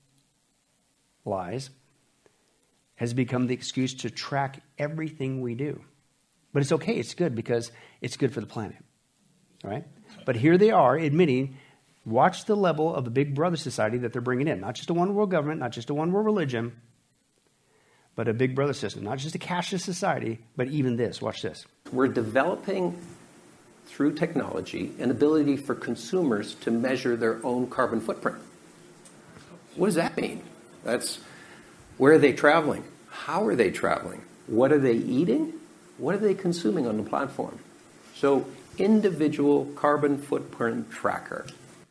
lies, has become the excuse to track everything we do. But it's okay, it's good because it's good for the planet, all right? But here they are admitting, watch the level of the big brother society that they're bringing in. Not just a one world government, not just a one world religion, but a big brother system. Not just a cashless society, but even this. Watch this. We're developing, through technology, an ability for consumers to measure their own carbon footprint. What does that mean? That's, where are they traveling? How are they traveling? What are they eating? What are they consuming on the platform? So, individual carbon footprint tracker.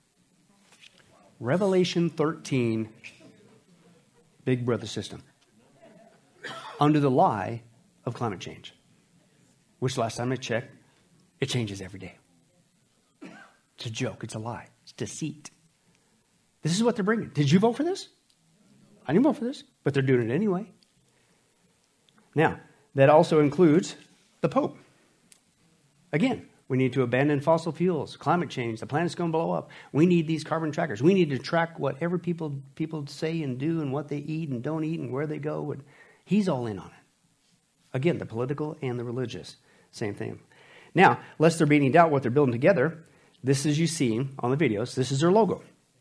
Revelation thirteen, big brother system. Under the lie of climate change. Which last time I checked, it changes every day. It's a joke. It's a lie. It's deceit. This is what they're bringing. Did you vote for this? I didn't vote for this, but they're doing it anyway. Now, that also includes the Pope. Again, we need to abandon fossil fuels, climate change, the planet's going to blow up. We need these carbon trackers. We need to track whatever people people say and do and what they eat and don't eat and where they go. And he's all in on it. Again, the political and the religious, same thing. Now, lest there be any doubt what they're building together, this is you see on the videos, this is their logo.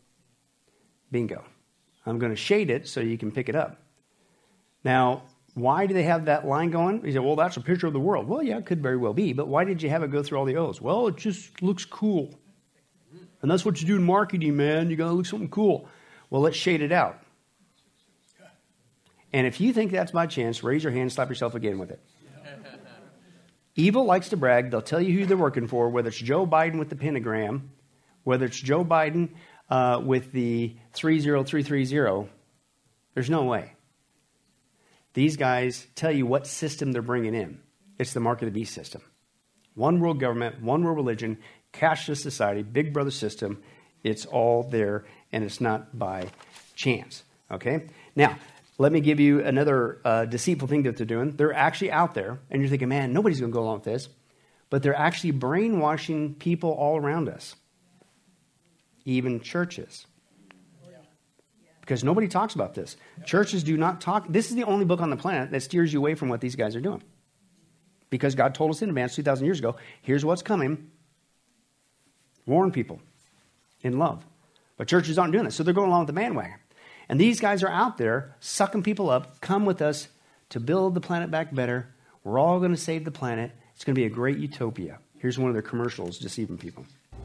Bingo. I'm going to shade it so you can pick it up. Now, why do they have that line going? You say, well, that's a picture of the world. Well, yeah, it could very well be, but why did you have it go through all the O's? Well, it just looks cool. And that's what you do in marketing, man. You got to look something cool. Well, let's shade it out. And if you think that's my chance, raise your hand, slap yourself again with it. Evil likes to brag. They'll tell you who they're working for, whether it's Joe Biden with the pentagram, whether it's Joe Biden uh, with the three zero three three zero. There's no way. These guys tell you what system they're bringing in. It's the mark of the beast system. One world government, one world religion, cashless society, big brother system. It's all there, and it's not by chance. Okay? Now, let me give you another uh, deceitful thing that they're doing. They're actually out there, and you're thinking, man, nobody's going to go along with this. But they're actually brainwashing people all around us, even churches. Because nobody talks about this. Churches do not talk. This is the only book on the planet that steers you away from what these guys are doing. Because God told us in advance two thousand years ago, here's what's coming. Warn people in love. But churches aren't doing this, so they're going along with the bandwagon. And these guys are out there sucking people up. Come with us to build the planet back better. We're all going to save the planet. It's going to be a great utopia. Here's one of their commercials deceiving people.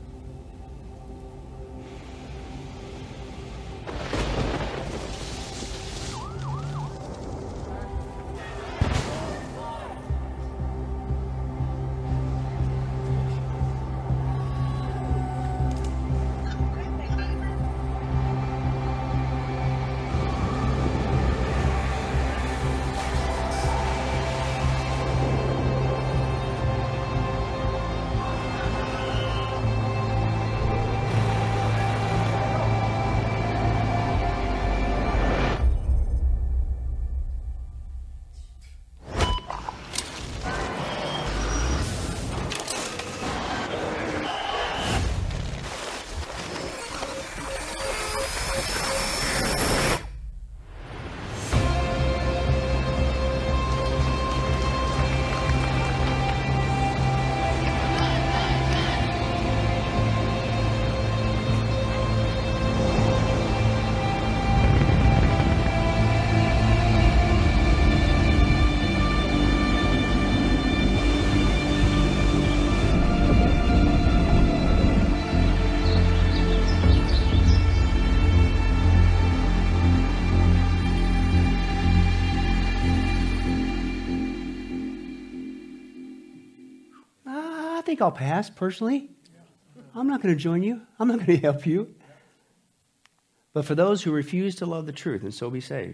I think I'll pass, personally. I'm not going to join you. I'm not going to help you. But for those who refuse to love the truth and so be saved,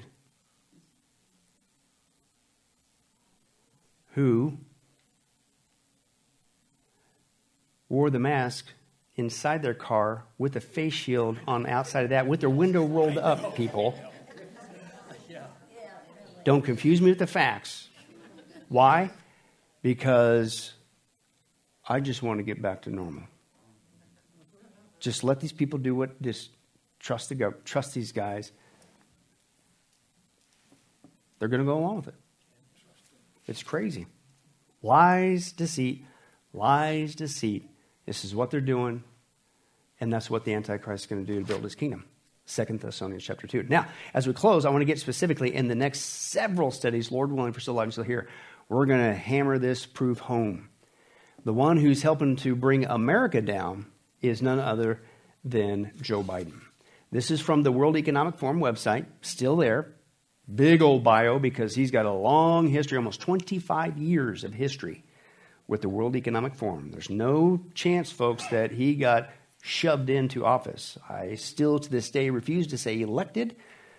who wore the mask inside their car with a face shield on the outside of that, with their window rolled up, people. Don't confuse me with the facts. Why? Because I just want to get back to normal. Just let these people do what, just trust the government, trust these guys. They're going to go along with it. It's crazy. Lies, deceit, lies, deceit. This is what they're doing, and that's what the Antichrist is going to do to build his kingdom. Second Thessalonians chapter two. Now, as we close, I want to get specifically in the next several studies, Lord willing, for still alive and still here, we're going to hammer this proof home. The one who's helping to bring America down is none other than Joe Biden. This is from the World Economic Forum website, still there. Big old bio, because he's got a long history, almost twenty-five years of history with the World Economic Forum. There's no chance, folks, that he got shoved into office. I still to this day refuse to say elected,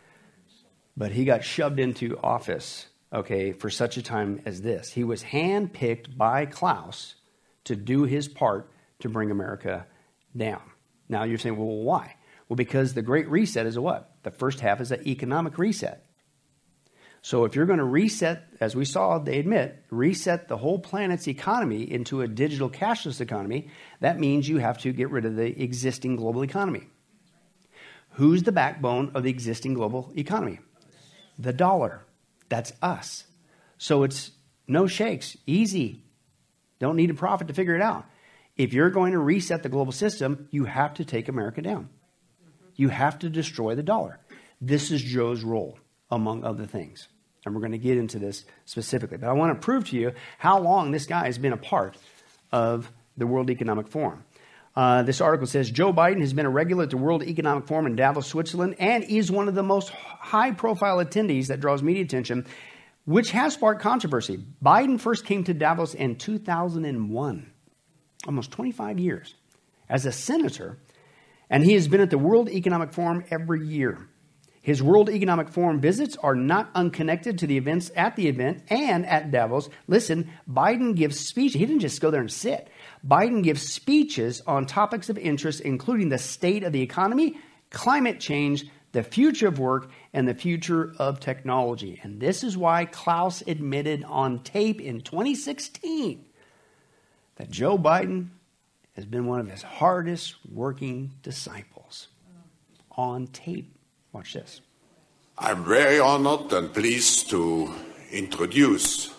but he got shoved into office, okay, for such a time as this. He was handpicked by Klaus to do his part to bring America down. Now you're saying, well, why? Well, because the Great Reset is a what? The first half is an economic reset. So if you're going to reset, as we saw, they admit, reset the whole planet's economy into a digital cashless economy, that means you have to get rid of the existing global economy. Who's the backbone of the existing global economy? The dollar. That's us. So it's no shakes, easy. Don't need a prophet to figure it out. If you're going to reset the global system, you have to take America down. You have to destroy the dollar. This is Joe's role, among other things. And we're going to get into this specifically. But I want to prove to you how long this guy has been a part of the World Economic Forum. Uh, this article says, Joe Biden has been a regular at the World Economic Forum in Davos, Switzerland, and is one of the most high-profile attendees that draws media attention, which has sparked controversy. Biden first came to Davos in two thousand one, almost twenty-five years, as a senator, and he has been at the World Economic Forum every year. His World Economic Forum visits are not unconnected to the events at the event and at Davos. Listen, Biden gives speeches. He didn't just go there and sit. Biden gives speeches on topics of interest, including the state of the economy, climate change, the future of work, and the future of technology. And this is why Klaus admitted on tape in twenty sixteen that Joe Biden has been one of his hardest working disciples. On tape. Watch this. I'm very honored and pleased to introduce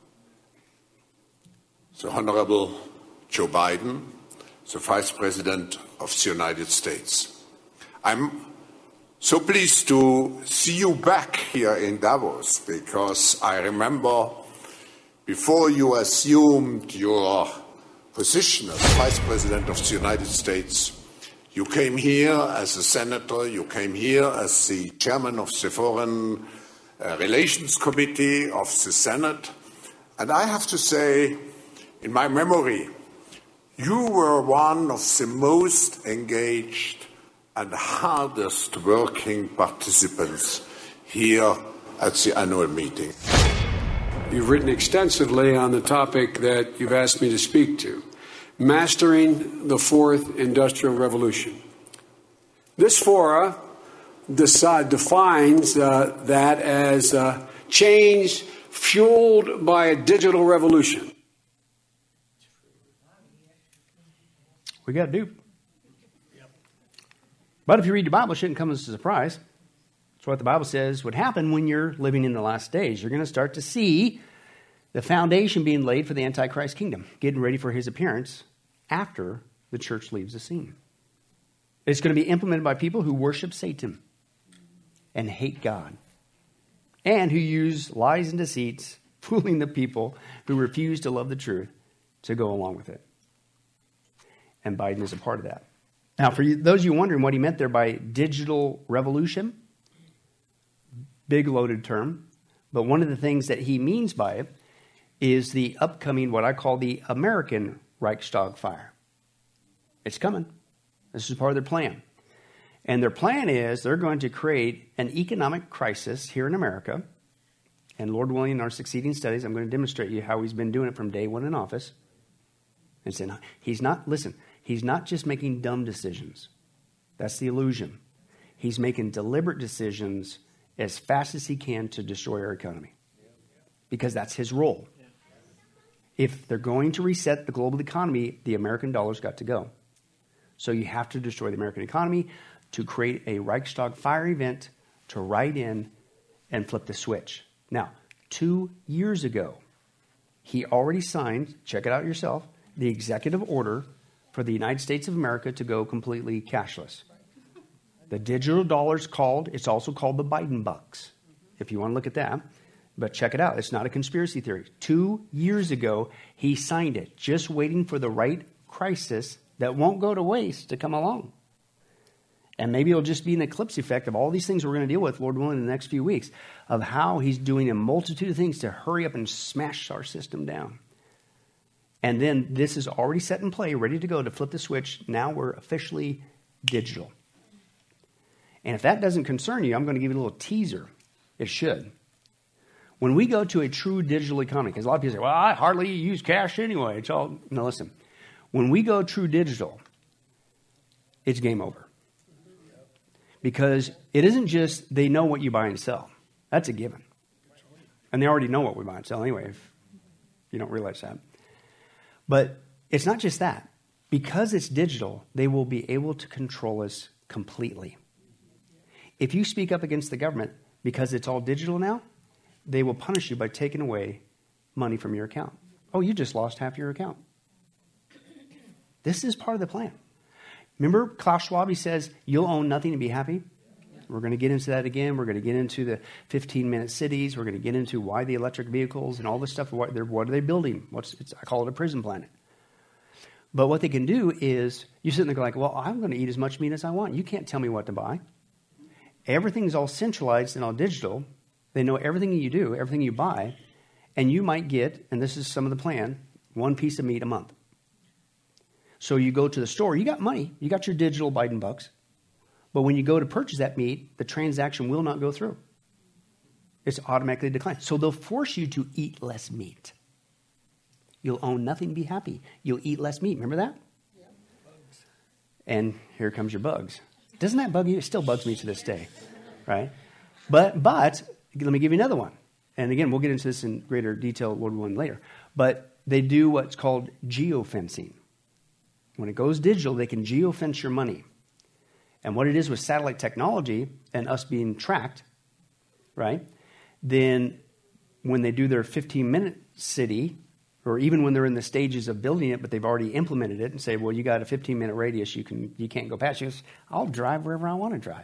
the Honorable Joe Biden, the Vice President of the United States. I'm so pleased to see you back here in Davos, because I remember before you assumed your position as Vice President of the United States, you came here as a senator, you came here as the chairman of the Foreign uh, Relations Committee of the Senate, and I have to say, in my memory, you were one of the most engaged and hardest working participants here at the annual meeting. You've written extensively on the topic that you've asked me to speak to, mastering the fourth industrial revolution. This fora decide, defines uh, that as uh, change fueled by a digital revolution. We got to do. But if you read the Bible, it shouldn't come as a surprise. It's what the Bible says would happen when you're living in the last days. You're going to start to see the foundation being laid for the Antichrist kingdom, getting ready for his appearance after the church leaves the scene. It's going to be implemented by people who worship Satan and hate God, and who use lies and deceits, fooling the people who refuse to love the truth to go along with it. And Biden is a part of that. Now, for you, those of you wondering what he meant there by digital revolution, big loaded term, but one of the things that he means by it is the upcoming, what I call the American Reichstag fire. It's coming. This is part of their plan. And their plan is they're going to create an economic crisis here in America. And Lord willing, in our succeeding studies, I'm going to demonstrate you how he's been doing it from day one in office. And saying, he's not, listen, he's not just making dumb decisions. That's the illusion. He's making deliberate decisions as fast as he can to destroy our economy. Because that's his role. If they're going to reset the global economy, the American dollar's got to go. So you have to destroy the American economy to create a Reichstag fire event to ride in and flip the switch. Now, two years ago, he already signed, check it out yourself, the executive order for the United States of America to go completely cashless. The digital dollar's called, it's also called the Biden bucks, if you want to look at that. But check it out. It's not a conspiracy theory. Two years ago, he signed it, just waiting for the right crisis that won't go to waste to come along. And maybe it'll just be an eclipse effect of all these things we're going to deal with, Lord willing, in the next few weeks, of how he's doing a multitude of things to hurry up and smash our system down. And then this is already set in play, ready to go to flip the switch. Now we're officially digital. And if that doesn't concern you, I'm going to give you a little teaser. It should. When we go to a true digital economy, because a lot of people say, well, I hardly use cash anyway. It's all, no, listen. When we go true digital, it's game over. Because it isn't just they know what you buy and sell. That's a given. And they already know what we buy and sell anyway, if you don't realize that. But it's not just that. Because it's digital, they will be able to control us completely. If you speak up against the government, because it's all digital now, they will punish you by taking away money from your account. Oh, you just lost half your account. This is part of the plan. Remember Klaus Schwab, he says, you'll own nothing and be happy? We're going to get into that again. We're going to get into the fifteen-minute cities. We're going to get into why the electric vehicles and all this stuff. What, what are they building? What's it's, I call it a prison planet. But what they can do is, you sit there like, well, I'm going to eat as much meat as I want. You can't tell me what to buy. Everything's all centralized and all digital. They know everything you do, everything you buy. And you might get, and this is some of the plan, one piece of meat a month. So you go to the store, you got money. You got your digital Biden bucks. But when you go to purchase that meat, the transaction will not go through. It's automatically declined. So they'll force you to eat less meat. You'll own nothing, be happy. You'll eat less meat. Remember that? Yeah. And here comes your bugs. Doesn't that bug you? It still bugs me to this day, right? But but let me give you another one. And again, we'll get into this in greater detail, Lord willing, later. But they do what's called geofencing. When it goes digital, they can geofence your money. And what it is with satellite technology and us being tracked, right? Then when they do their fifteen-minute city, or even when they're in the stages of building it, but they've already implemented it and say, well, you got a fifteen-minute radius, you can you can't go past. You goes, I'll drive wherever I want to drive.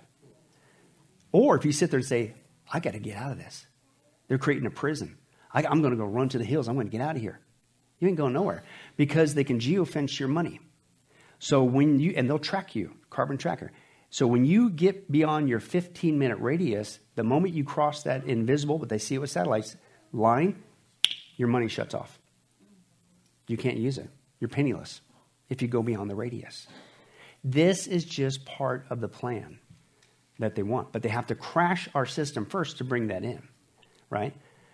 Or if you sit there and say, I got to get out of this. They're creating a prison. I, I'm going to go run to the hills. I'm going to get out of here. You ain't going nowhere because they can geofence your money. So when you, and they'll track you, carbon tracker. So when you get beyond your fifteen-minute radius, the moment you cross that invisible, but they see it with satellites, line, your money shuts off. You can't use it. You're penniless if you go beyond the radius. This is just part of the plan that they want. But they have to crash our system first to bring that in, right?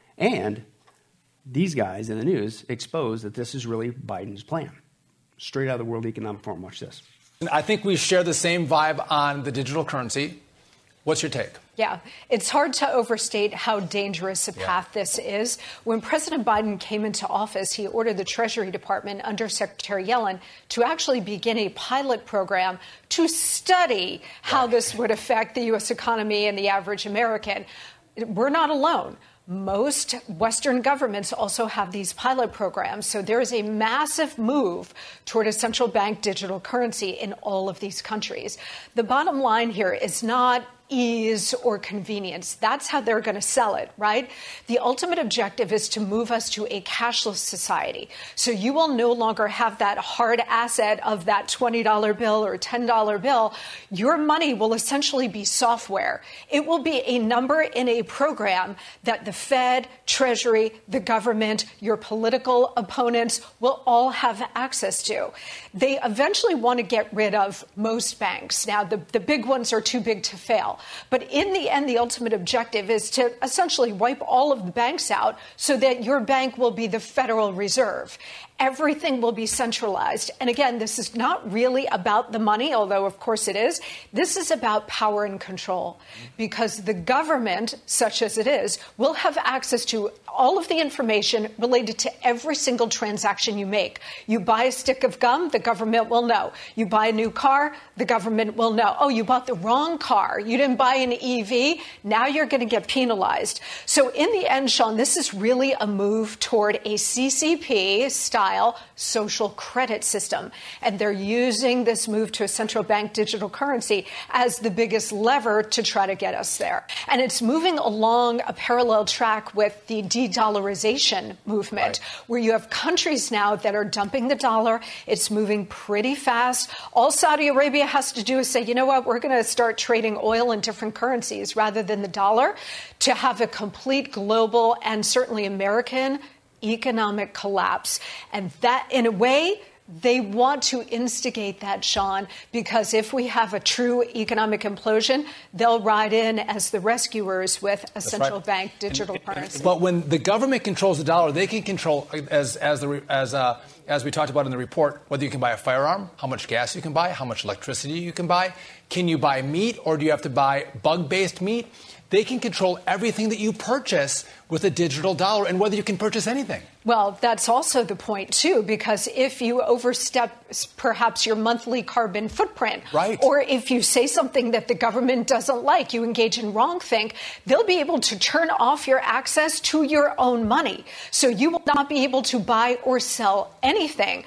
And these guys in the news expose that this is really Biden's plan. Straight out of the World Economic Forum. Watch this. I think we share the same vibe on the digital currency. What's your take? Yeah, it's hard to overstate how dangerous a path yeah. this is. When President Biden came into office, he ordered the Treasury Department under Secretary Yellen to actually begin a pilot program to study how right. this would affect the U S economy and the average American. We're not alone. Most Western governments also have these pilot programs. So there is a massive move toward a central bank digital currency in all of these countries. The bottom line here is not ease or convenience. That's how they're going to sell it, right? The ultimate objective is to move us to a cashless society. So you will no longer have that hard asset of that twenty dollar bill or ten dollar bill. Your money will essentially be software. It will be a number in a program that the Fed, Treasury, the government, your political opponents will all have access to. They eventually want to get rid of most banks. Now, the, the big ones are too big to fail. But in the end, the ultimate objective is to essentially wipe all of the banks out so that your bank will be the Federal Reserve. Everything will be centralized. And again, this is not really about the money, although of course it is. This is about power and control, because the government, such as it is, will have access to all of the information related to every single transaction you make. You buy a stick of gum, the government will know. You buy a new car, the government will know. Oh, you bought the wrong car. You didn't buy an E V. Now you're going to get penalized. So in the end, Sean, this is really a move toward a C C P style social credit system. And they're using this move to a central bank digital currency as the biggest lever to try to get us there. And it's moving along a parallel track with the de-dollarization movement, right, where you have countries now that are dumping the dollar. It's moving pretty fast. All Saudi Arabia has to do is say, you know what, we're going to start trading oil in different currencies rather than the dollar to have a complete global and certainly American economic collapse. And that, in a way, they want to instigate that, Sean, because if we have a true economic implosion, they'll ride in as the rescuers with a That's central right. bank digital and, currency. But when the government controls the dollar, they can control, as as the as uh, as we talked about in the report, whether you can buy a firearm, how much gas you can buy, how much electricity you can buy. Can you buy meat, or do you have to buy bug-based meat? They can control everything that you purchase with a digital dollar and whether you can purchase anything. Well, that's also the point, too, because if you overstep perhaps your monthly carbon footprint, right, or if you say something that the government doesn't like, you engage in wrongthink, they'll be able to turn off your access to your own money. So you will not be able to buy or sell anything.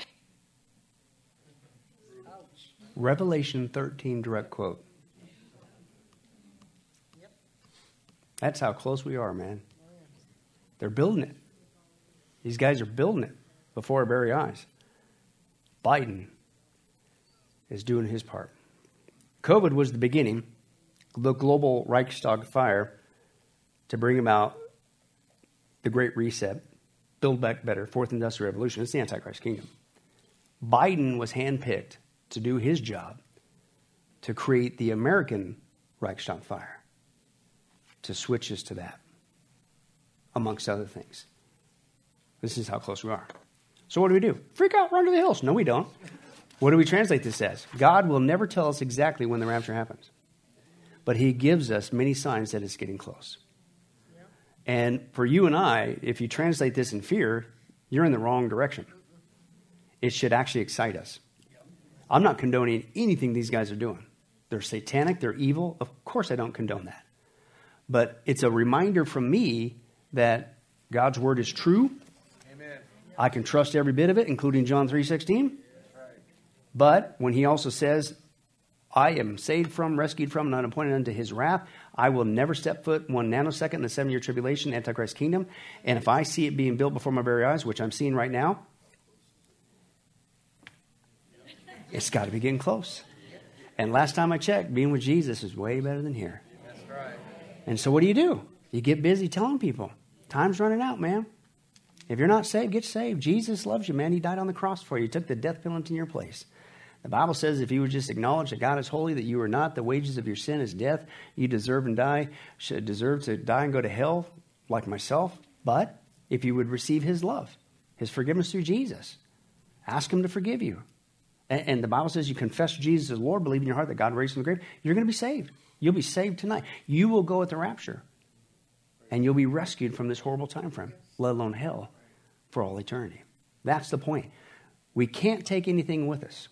Revelation thirteen direct quote. That's how close we are, man. They're building it. These guys are building it before our very eyes. Biden is doing his part. COVID was the beginning, the global Reichstag fire, to bring about the Great Reset, Build Back Better, Fourth Industrial Revolution. It's the Antichrist kingdom. Biden was handpicked to do his job to create the American Reichstag fire, to switch us to that, amongst other things. This is how close we are. So what do we do? Freak out, run to the hills. No, we don't. What do we translate this as? God will never tell us exactly when the rapture happens. But he gives us many signs that it's getting close. And for you and I, if you translate this in fear, you're in the wrong direction. It should actually excite us. I'm not condoning anything these guys are doing. They're satanic, they're evil. Of course I don't condone that. But it's a reminder from me that God's word is true. Amen. I can trust every bit of it, including John three sixteen. But when he also says, I am saved from, rescued from, and unappointed unto his wrath, I will never step foot one nanosecond in the seven-year tribulation, Antichrist kingdom. And if I see it being built before my very eyes, which I'm seeing right now, it's got to be getting close. And last time I checked, being with Jesus is way better than here. That's right. And so what do you do? You get busy telling people. Time's running out, man. If you're not saved, get saved. Jesus loves you, man. He died on the cross for you. He took the death penalty in your place. The Bible says if you would just acknowledge that God is holy, that you are not, the wages of your sin is death, you deserve and die, should deserve to die and go to hell like myself. But if you would receive his love, his forgiveness through Jesus, ask him to forgive you. And, and the Bible says you confess Jesus as Lord, believe in your heart that God raised him from the grave, you're going to be saved. You'll be saved tonight. You will go at the rapture. And you'll be rescued from this horrible time frame, let alone hell, for all eternity. That's the point. We can't take anything with us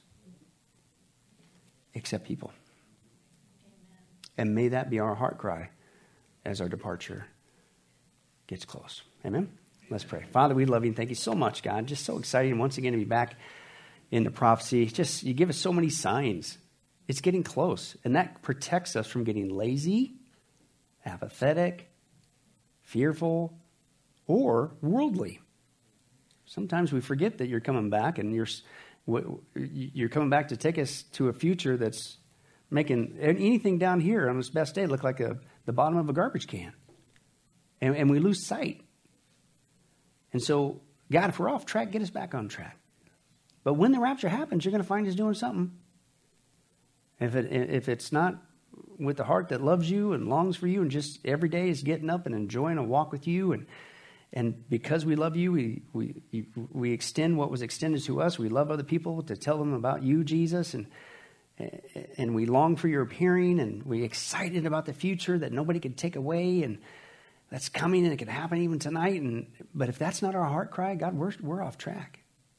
except people. Amen. And may that be our heart cry as our departure gets close. Amen? Let's pray. Father, we love you and thank you so much, God. Just so exciting once again to be back in the prophecy. Just, you give us so many signs. It's getting close. And that protects us from getting lazy, apathetic, fearful, or worldly. Sometimes we forget that you're coming back and you're you're coming back to take us to a future that's making anything down here on this best day look like a, the bottom of a garbage can. And, and we lose sight. And so, God, if we're off track, get us back on track. But when the rapture happens, you're going to find us doing something. If it if it's not with the heart that loves you and longs for you and just every day is getting up and enjoying a walk with you, and and because we love you, we we we extend what was extended to us. We love other people to tell them about you, Jesus, and and we long for your appearing, and we're excited about the future that nobody can take away, and that's coming, and it can happen even tonight. And but if that's not our heart cry, God, we're we're off track.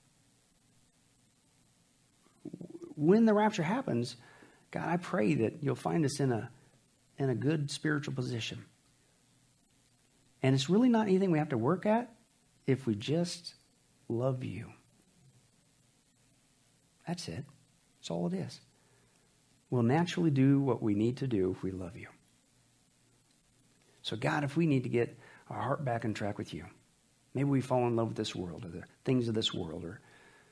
When the rapture happens, God, I pray that you'll find us in a in a good spiritual position. And it's really not anything we have to work at if we just love you. That's it. That's all it is. We'll naturally do what we need to do if we love you. So God, if we need to get our heart back on track with you, maybe we fall in love with this world or the things of this world, or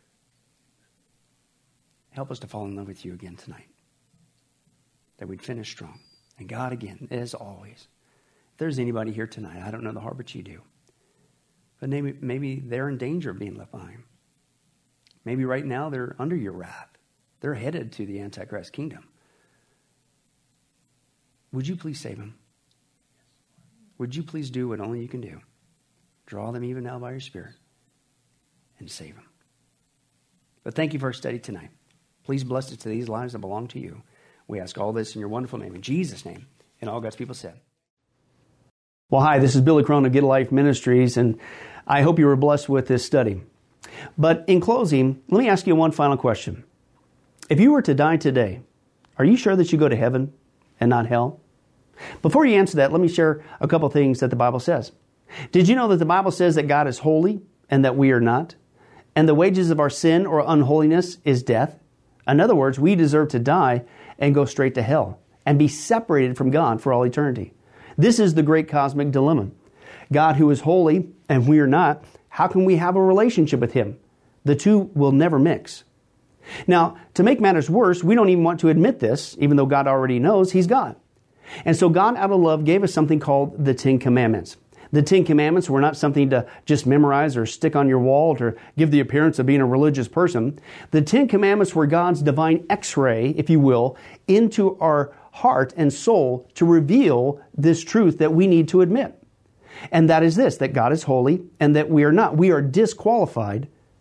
help us to fall in love with you again tonight. That we'd finish strong. And God, again, as always, if there's anybody here tonight, I don't know the heart, but you do. But maybe, maybe they're in danger of being left behind. Maybe right now they're under your wrath. They're headed to the Antichrist kingdom. Would you please save them? Would you please do what only you can do? Draw them even now by your Spirit and save them. But thank you for our study tonight. Please bless us to these lives that belong to you. We ask all this in your wonderful name, in Jesus' name, and all God's people said. Well, hi, this is Billy Crone of Get a Life Ministries, and I hope you were blessed with this study. But in closing, let me ask you one final question. If you were to die today, are you sure that you go to heaven and not hell? Before you answer that, let me share a couple things that the Bible says. Did you know that the Bible says that God is holy and that we are not? And the wages of our sin or unholiness is death? In other words, we deserve to die and go straight to hell and be separated from God for all eternity. This is the great cosmic dilemma. God, who is holy and we are not, how can we have a relationship with Him? The two will never mix. Now, to make matters worse, we don't even want to admit this, even though God already knows He's God. And so God, out of love, gave us something called the Ten Commandments. The Ten Commandments were not something to just memorize or stick on your wall to give the appearance of being a religious person. The Ten Commandments were God's divine x-ray, if you will, into our heart and soul to reveal this truth that we need to admit. And that is this, that God is holy and that we are not. We are disqualified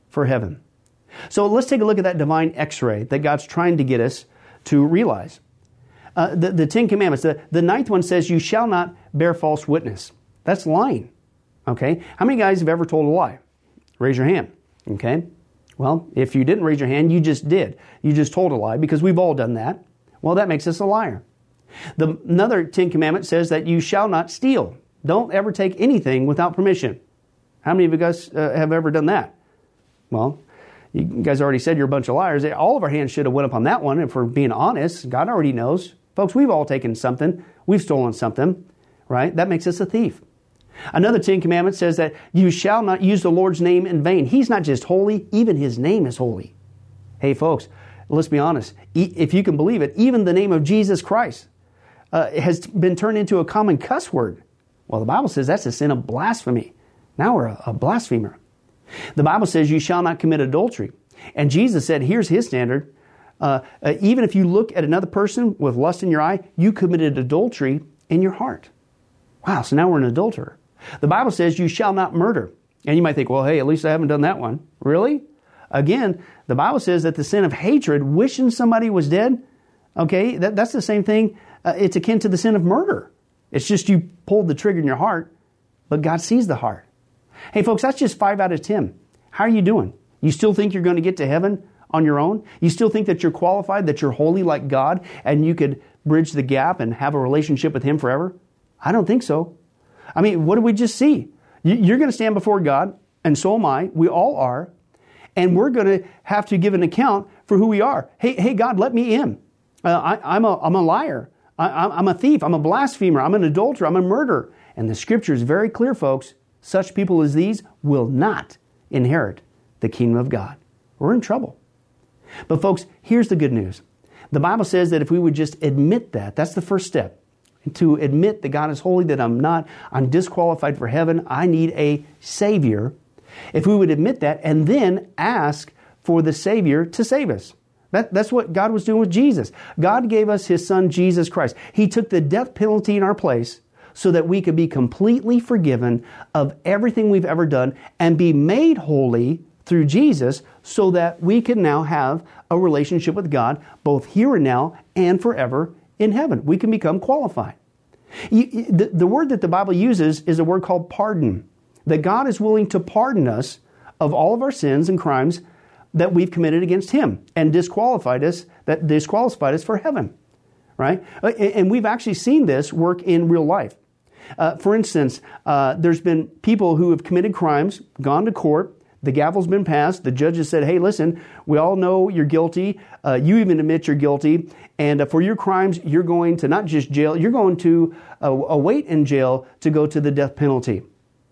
for heaven. So let's take a look at that divine x-ray that God's trying to get us to realize. Uh, the, the Ten Commandments, the, the ninth one says, you shall not bear false witness. That's lying. Okay? How many guys have ever told a lie? Raise your hand. Okay? Well, if you didn't raise your hand, you just did. You just told a lie, because we've all done that. Well, that makes us a liar. The, another Ten Commandment says that you shall not steal. Don't ever take anything without permission. How many of you guys uh, have ever done that? Well, you guys already said you're a bunch of liars. All of our hands should have went up on that one. If we're being honest, God already knows. Folks, we've all taken something. We've stolen something, right? That makes us a thief. Another Ten Commandments says that you shall not use the Lord's name in vain. He's not just holy, even His name is holy. Hey, folks, let's be honest. If you can believe it, even the name of Jesus Christ uh, has been turned into a common cuss word. Well, the Bible says that's a sin of blasphemy. Now we're a, a blasphemer. The Bible says you shall not commit adultery. And Jesus said, here's His standard. Uh, uh, even if you look at another person with lust in your eye, you committed adultery in your heart. Wow, so now we're an adulterer. The Bible says you shall not murder. And you might think, well, hey, at least I haven't done that one. Really? Again, the Bible says that the sin of hatred, wishing somebody was dead, okay, that, that's the same thing. Uh, it's akin to the sin of murder. It's just you pulled the trigger in your heart, but God sees the heart. Hey, folks, that's just five out of ten. How are you doing? You still think you're going to get to heaven on your own? You still think that you're qualified, that you're holy like God, and you could bridge the gap and have a relationship with Him forever? I don't think so. I mean, what did we just see? You're going to stand before God, and so am I. We all are. And we're going to have to give an account for who we are. Hey, hey, God, let me in. Uh, I, I'm, a, I'm a liar. I, I'm a thief. I'm a blasphemer. I'm an adulterer. I'm a murderer. And the Scripture is very clear, folks. Such people as these will not inherit the kingdom of God. We're in trouble. But folks, here's the good news. The Bible says that if we would just admit that, that's the first step. To admit that God is holy, that I'm not, I'm disqualified for heaven, I need a Savior. If we would admit that and then ask for the Savior to save us. That, that's what God was doing with Jesus. God gave us His Son, Jesus Christ. He took the death penalty in our place so that we could be completely forgiven of everything we've ever done and be made holy through Jesus so that we can now have a relationship with God both here and now and forever in heaven. We can become qualified. You, the, the word that the Bible uses is a word called pardon. That God is willing to pardon us of all of our sins and crimes that we've committed against Him and disqualified us, that disqualified us for heaven. Right? And we've actually seen this work in real life. Uh, for instance, uh, there's been people who have committed crimes, gone to court, the gavel's been passed, the judge has said, hey, listen, we all know you're guilty, uh, you even admit you're guilty, and uh, for your crimes, you're going to not just jail, you're going to uh, await in jail to go to the death penalty.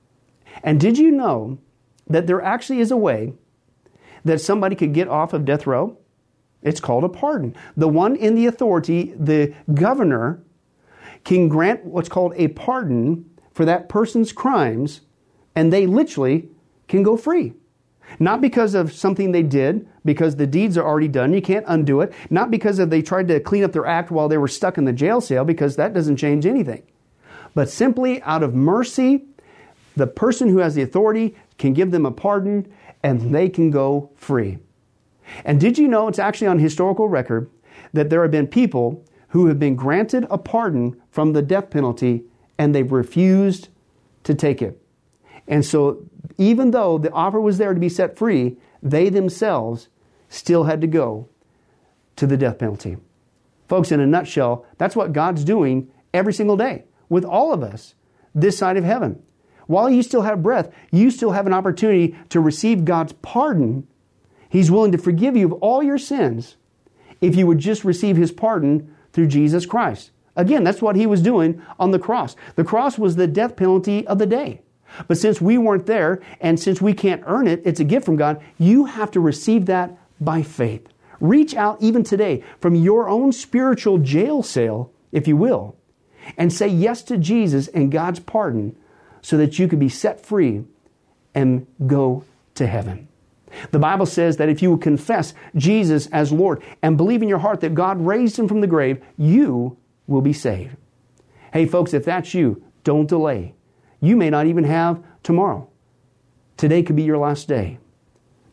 And did you know that there actually is a way that somebody could get off of death row? It's called a pardon. The one in the authority, the governor, can grant what's called a pardon for that person's crimes, and they literally can go free. Not because of something they did, because the deeds are already done, you can't undo it. Not because of they tried to clean up their act while they were stuck in the jail cell, because that doesn't change anything. But simply out of mercy, the person who has the authority can give them a pardon and they can go free. And did you know it's actually on historical record that there have been people who have been granted a pardon from the death penalty and they've refused to take it. And so even though the offer was there to be set free, they themselves still had to go to the death penalty. Folks, in a nutshell, that's what God's doing every single day with all of us this side of heaven. While you still have breath, you still have an opportunity to receive God's pardon. He's willing to forgive you of all your sins if you would just receive His pardon through Jesus Christ. Again, that's what He was doing on the cross. The cross was the death penalty of the day. But since we weren't there, and since we can't earn it, it's a gift from God, you have to receive that by faith. Reach out even today from your own spiritual jail cell, if you will, and say yes to Jesus and God's pardon so that you can be set free and go to heaven. The Bible says that if you will confess Jesus as Lord and believe in your heart that God raised Him from the grave, you will be saved. Hey folks, if that's you, don't delay. You may not even have tomorrow. Today could be your last day.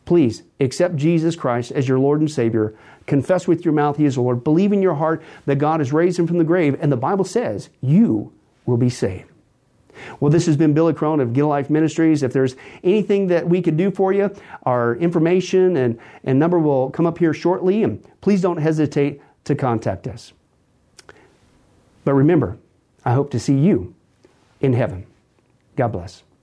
please accept Jesus Christ as your Lord and Savior. Confess with your mouth He is the Lord. Believe in your heart that God has raised Him from the grave. And the Bible says you will be saved. Well, this has been Billy Crone of Get a Life Ministries. If there's anything that we could do for you, our information and, and number will come up here shortly. And please don't hesitate to contact us. But remember, I hope to see you in heaven. God bless.